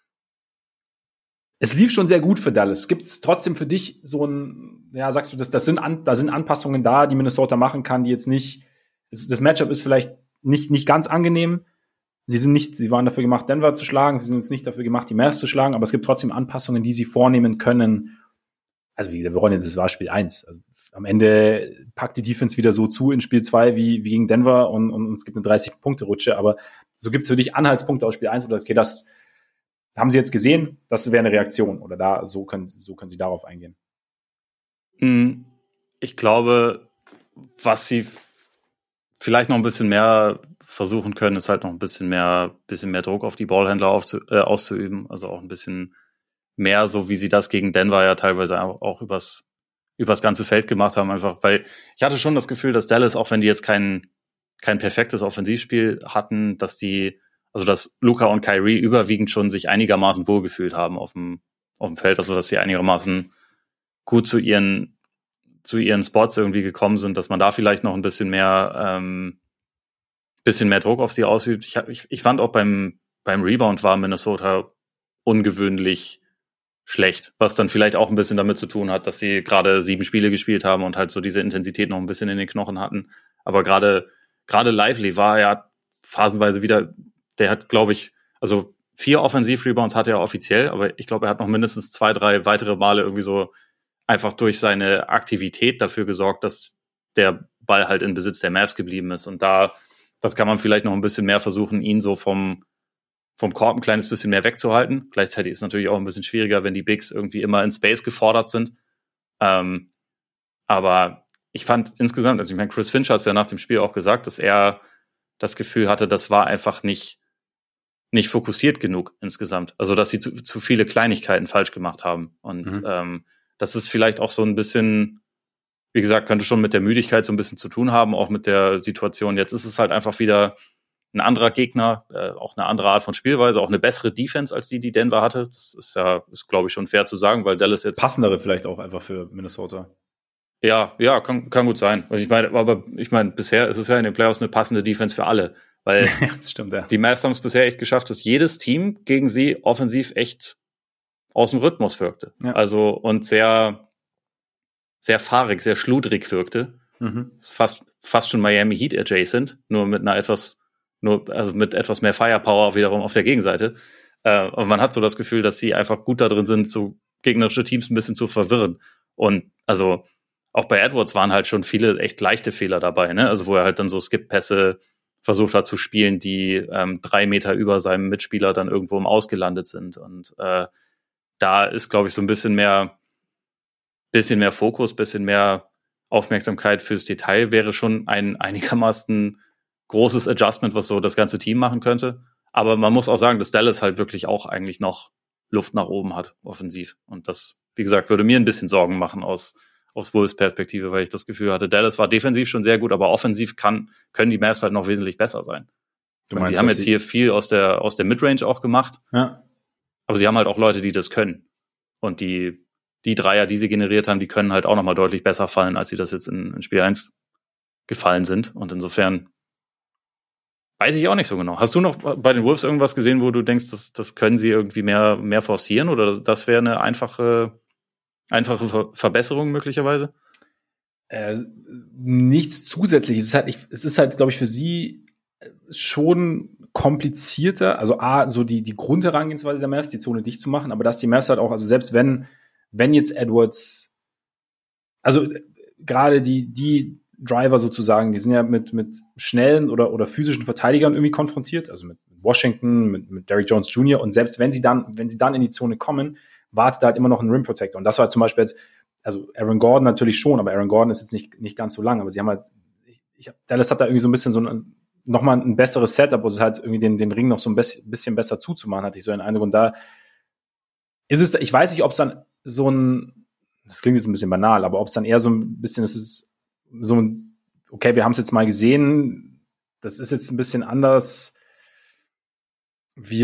Es lief schon sehr gut für Dallas. Gibt es trotzdem für dich so ein, ja, sagst du, da sind Anpassungen da, die Minnesota machen kann, die jetzt nicht, das Matchup ist vielleicht nicht ganz angenehm. Sie waren dafür gemacht, Denver zu schlagen, sie sind jetzt nicht dafür gemacht, die Mavs zu schlagen, aber es gibt trotzdem Anpassungen, die sie vornehmen können. Also wie gesagt, wir wollen jetzt, das war Spiel 1. Also am Ende packt die Defense wieder so zu in Spiel 2 wie gegen Denver und es gibt eine 30-Punkte-Rutsche, aber so gibt es für dich Anhaltspunkte aus Spiel 1, oder okay, das haben sie jetzt gesehen, das wäre eine Reaktion oder so können sie darauf eingehen. Ich glaube, was sie vielleicht noch ein bisschen mehr versuchen können, ist halt noch ein bisschen mehr Druck auf die Ballhändler auszuüben, also auch ein bisschen mehr, so wie sie das gegen Denver ja teilweise auch übers ganze Feld gemacht haben, einfach, weil ich hatte schon das Gefühl, dass Dallas, auch wenn die jetzt kein perfektes Offensivspiel hatten, dass Luka und Kyrie überwiegend schon sich einigermaßen wohlgefühlt haben auf dem Feld, also dass sie einigermaßen gut zu ihren Spots irgendwie gekommen sind, dass man da vielleicht noch ein bisschen mehr Druck auf sie ausübt. Ich fand auch beim Rebound war Minnesota ungewöhnlich schlecht, was dann vielleicht auch ein bisschen damit zu tun hat, dass sie gerade 7 Spiele gespielt haben und halt so diese Intensität noch ein bisschen in den Knochen hatten. Aber gerade Lively war ja phasenweise wieder, der hat, glaube ich, also 4 Offensiv-Rebounds hatte er offiziell, aber ich glaube, er hat noch mindestens 2, 3 weitere Male irgendwie so einfach durch seine Aktivität dafür gesorgt, dass der Ball halt in Besitz der Mavs geblieben ist. Und das kann man vielleicht noch ein bisschen mehr versuchen, ihn so vom Korb ein kleines bisschen mehr wegzuhalten. Gleichzeitig ist es natürlich auch ein bisschen schwieriger, wenn die Bigs irgendwie immer in Space gefordert sind. Aber ich fand insgesamt, also ich meine, Chris Finch hat es ja nach dem Spiel auch gesagt, dass er das Gefühl hatte, das war einfach nicht fokussiert genug insgesamt. Also, dass sie zu viele Kleinigkeiten falsch gemacht haben. Und das ist vielleicht auch so ein bisschen, wie gesagt, könnte schon mit der Müdigkeit so ein bisschen zu tun haben, auch mit der Situation. Jetzt ist es halt einfach wieder ein anderer Gegner, auch eine andere Art von Spielweise, auch eine bessere Defense als die Denver hatte. Das ist glaube ich, schon fair zu sagen, weil Dallas jetzt passendere vielleicht auch einfach für Minnesota. Ja, kann gut sein. Ich meine, bisher ist es ja in den Playoffs eine passende Defense für alle, weil das stimmt, ja. Die Mavs haben es bisher echt geschafft, dass jedes Team gegen sie offensiv echt aus dem Rhythmus wirkte. Ja. Also und sehr, sehr fahrig, sehr schludrig wirkte. Fast schon Miami Heat adjacent, nur mit etwas mehr Firepower wiederum auf der Gegenseite. Und man hat so das Gefühl, dass sie einfach gut da drin sind, so gegnerische Teams ein bisschen zu verwirren. Und also auch bei Edwards waren halt schon viele echt leichte Fehler dabei, ne? Also wo er halt dann so Skip-Pässe versucht hat zu spielen, die 3 Meter über seinem Mitspieler dann irgendwo im Aus gelandet sind. Und da ist, glaube ich, so ein bisschen mehr Fokus, bisschen mehr Aufmerksamkeit fürs Detail wäre schon ein einigermaßen großes Adjustment, was so das ganze Team machen könnte. Aber man muss auch sagen, dass Dallas halt wirklich auch eigentlich noch Luft nach oben hat, offensiv. Und das, wie gesagt, würde mir ein bisschen Sorgen machen aus Wolves Perspektive, weil ich das Gefühl hatte, Dallas war defensiv schon sehr gut, aber offensiv können die Mavs halt noch wesentlich besser sein. Sie haben jetzt hier viel aus der Midrange auch gemacht. Ja. Aber sie haben halt auch Leute, die das können. Und die Dreier, die sie generiert haben, die können halt auch nochmal deutlich besser fallen, als sie das jetzt in Spiel 1 gefallen sind. Und insofern weiß ich auch nicht so genau. Hast du noch bei den Wolves irgendwas gesehen, wo du denkst, das können sie irgendwie mehr forcieren? Oder das wäre eine einfache Verbesserung möglicherweise? Nichts Zusätzliches. Es ist halt, glaube ich, für sie schon komplizierter. Also so die Grundherangehensweise der Mavs, die Zone dicht zu machen, aber dass die Mavs halt auch, also selbst wenn jetzt Edwards, also gerade die Driver sozusagen, die sind ja mit schnellen oder physischen Verteidigern irgendwie konfrontiert, also mit Washington, mit Derrick Jones Jr. Und selbst wenn sie dann in die Zone kommen, wartet da halt immer noch ein Rim Protector. Und das war zum Beispiel jetzt, also Aaron Gordon natürlich schon, aber Aaron Gordon ist jetzt nicht ganz so lang. Aber sie haben halt, Dallas hat da irgendwie so ein bisschen nochmal ein besseres Setup, wo es halt irgendwie den Ring noch so ein bisschen besser zuzumachen, hatte ich so einen Eindruck. Und da ist es, ich weiß nicht, ob es dann das klingt jetzt ein bisschen banal, aber ob es dann eher so ein bisschen, es ist so ein, okay, wir haben es jetzt mal gesehen, das ist jetzt ein bisschen anders. Wie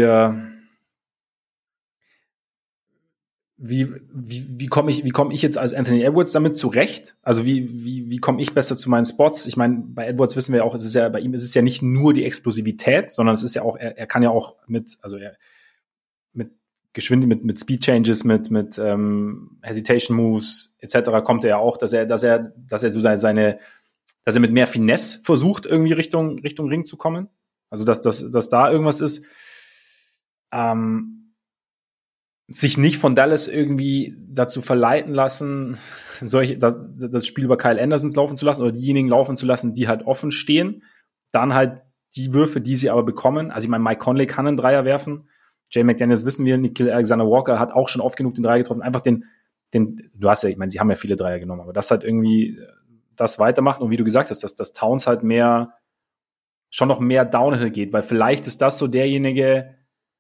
komme ich jetzt als Anthony Edwards damit zurecht? Also wie komme ich besser zu meinen Spots? Ich meine, bei Edwards wissen wir ja auch, bei ihm ist es ja nicht nur die Explosivität, sondern es ist ja auch, er kann ja auch mit Geschwindigkeit, mit Speed Changes, mit Hesitation Moves etc. kommt er ja auch, dass er mit mehr Finesse versucht, irgendwie Richtung Ring zu kommen. Also dass da irgendwas ist. Sich nicht von Dallas irgendwie dazu verleiten lassen, das Spiel über Kyle Andersons laufen zu lassen oder diejenigen laufen zu lassen, die halt offen stehen. Dann halt die Würfe, die sie aber bekommen. Also ich meine, Mike Conley kann einen Dreier werfen. Jay McDaniels wissen wir, Nickeil Alexander-Walker hat auch schon oft genug den Dreier getroffen. Einfach du hast ja, ich meine, sie haben ja viele Dreier genommen, aber das halt irgendwie das weitermachen und wie du gesagt hast, dass Towns halt schon noch mehr Downhill geht, weil vielleicht ist das so derjenige,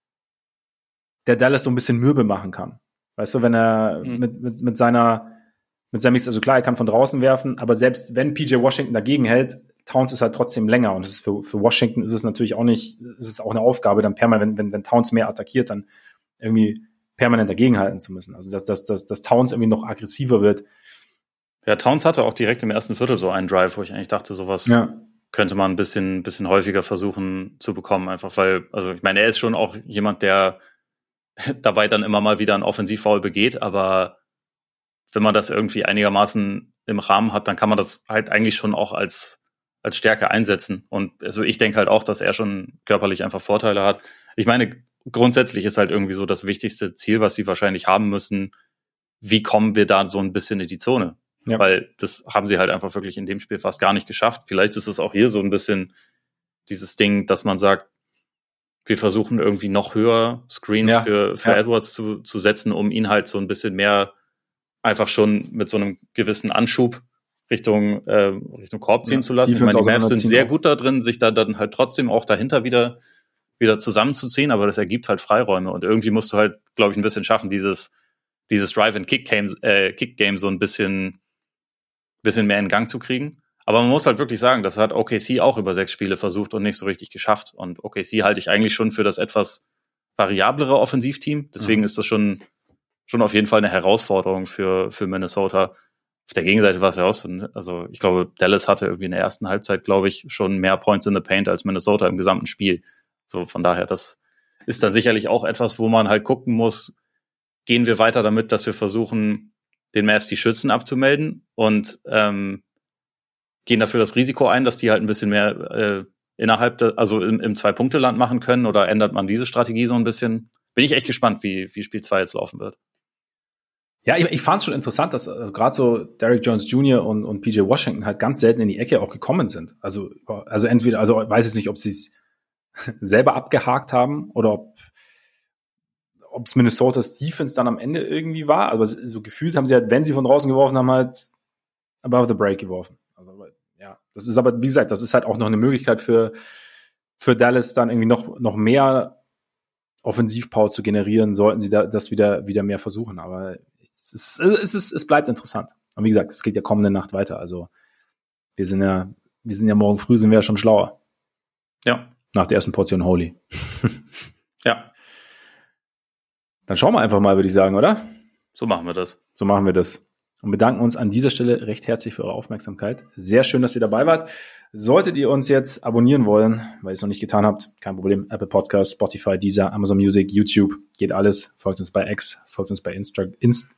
der Dallas so ein bisschen mürbe machen kann. Weißt du, wenn er mit seinem Mix, also klar, er kann von draußen werfen, aber selbst wenn PJ Washington dagegen hält, Towns ist halt trotzdem länger und das ist für Washington ist es natürlich auch nicht, ist es auch eine Aufgabe, dann permanent, wenn Towns mehr attackiert, dann irgendwie permanent dagegenhalten zu müssen. Also dass Towns irgendwie noch aggressiver wird. Ja, Towns hatte auch direkt im ersten Viertel so einen Drive, wo ich eigentlich dachte, sowas könnte man ein bisschen häufiger versuchen zu bekommen, einfach weil, also ich meine, er ist schon auch jemand, der dabei dann immer mal wieder einen Offensivfoul begeht, aber wenn man das irgendwie einigermaßen im Rahmen hat, dann kann man das halt eigentlich schon auch als Stärke einsetzen. Und also ich denke halt auch, dass er schon körperlich einfach Vorteile hat. Ich meine, grundsätzlich ist halt irgendwie so das wichtigste Ziel, was sie wahrscheinlich haben müssen, wie kommen wir da so ein bisschen in die Zone? Ja. Weil das haben sie halt einfach wirklich in dem Spiel fast gar nicht geschafft. Vielleicht ist es auch hier so ein bisschen dieses Ding, dass man sagt, wir versuchen irgendwie noch höher Screens für Edwards zu setzen, um ihn halt so ein bisschen mehr einfach schon mit so einem gewissen Anschub Richtung Korb ziehen zu lassen. Ich meine, die Mavs sind sehr gut da drin, sich da dann halt trotzdem auch dahinter wieder zusammenzuziehen, aber das ergibt halt Freiräume und irgendwie musst du halt, glaube ich, ein bisschen schaffen, dieses Drive-and-Kick-Game so ein bisschen mehr in Gang zu kriegen. Aber man muss halt wirklich sagen, das hat OKC auch über 6 Spiele versucht und nicht so richtig geschafft. Und OKC halte ich eigentlich schon für das etwas variablere Offensivteam. Deswegen ist das schon auf jeden Fall eine Herausforderung für Minnesota. Auf der Gegenseite war es ja auch so, also ich glaube, Dallas hatte irgendwie in der ersten Halbzeit, glaube ich, schon mehr Points in the Paint als Minnesota im gesamten Spiel. So, von daher, das ist dann sicherlich auch etwas, wo man halt gucken muss, gehen wir weiter damit, dass wir versuchen, den Mavs die Schützen abzumelden und gehen dafür das Risiko ein, dass die halt ein bisschen mehr innerhalb, also im Zwei-Punkte-Land machen können, oder ändert man diese Strategie so ein bisschen? Bin ich echt gespannt, wie Spiel 2 jetzt laufen wird. Ja, ich fand es schon interessant, dass also gerade so Derrick Jones Jr. und PJ Washington halt ganz selten in die Ecke auch gekommen sind. Also entweder, also ich weiß jetzt nicht, ob sie es selber abgehakt haben oder ob es Minnesotas Defense dann am Ende irgendwie war, aber so gefühlt haben sie halt, wenn sie von draußen geworfen haben, halt above the break geworfen. Also ja, das ist aber, wie gesagt, das ist halt auch noch eine Möglichkeit für Dallas dann irgendwie noch mehr Offensivpower zu generieren, sollten sie das wieder mehr versuchen. Aber es bleibt interessant. Und wie gesagt, es geht ja kommende Nacht weiter. Also wir sind ja morgen früh sind wir ja schon schlauer. Ja. Nach der ersten Portion Holy. Ja. Dann schauen wir einfach mal, würde ich sagen, oder? So machen wir das. Und bedanken uns an dieser Stelle recht herzlich für eure Aufmerksamkeit. Sehr schön, dass ihr dabei wart. Solltet ihr uns jetzt abonnieren wollen, weil ihr es noch nicht getan habt, kein Problem. Apple Podcasts, Spotify, Deezer, Amazon Music, YouTube, geht alles. Folgt uns bei X, folgt uns bei Instagram.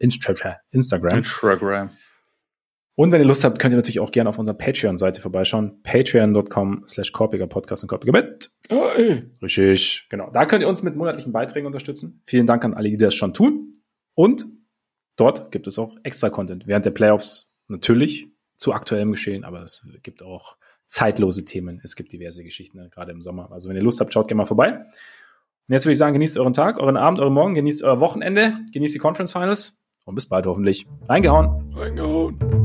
Und wenn ihr Lust habt, könnt ihr natürlich auch gerne auf unserer Patreon-Seite vorbeischauen. Patreon.com/Korpiger-Podcast und Korpiger mit. Richtig. Genau. Da könnt ihr uns mit monatlichen Beiträgen unterstützen. Vielen Dank an alle, die das schon tun. Und dort gibt es auch extra Content. Während der Playoffs natürlich zu aktuellem Geschehen, aber es gibt auch zeitlose Themen. Es gibt diverse Geschichten, gerade im Sommer. Also wenn ihr Lust habt, schaut gerne mal vorbei. Und jetzt würde ich sagen, genießt euren Tag, euren Abend, euren Morgen, genießt euer Wochenende, genießt die Conference Finals und bis bald hoffentlich. Reingehauen.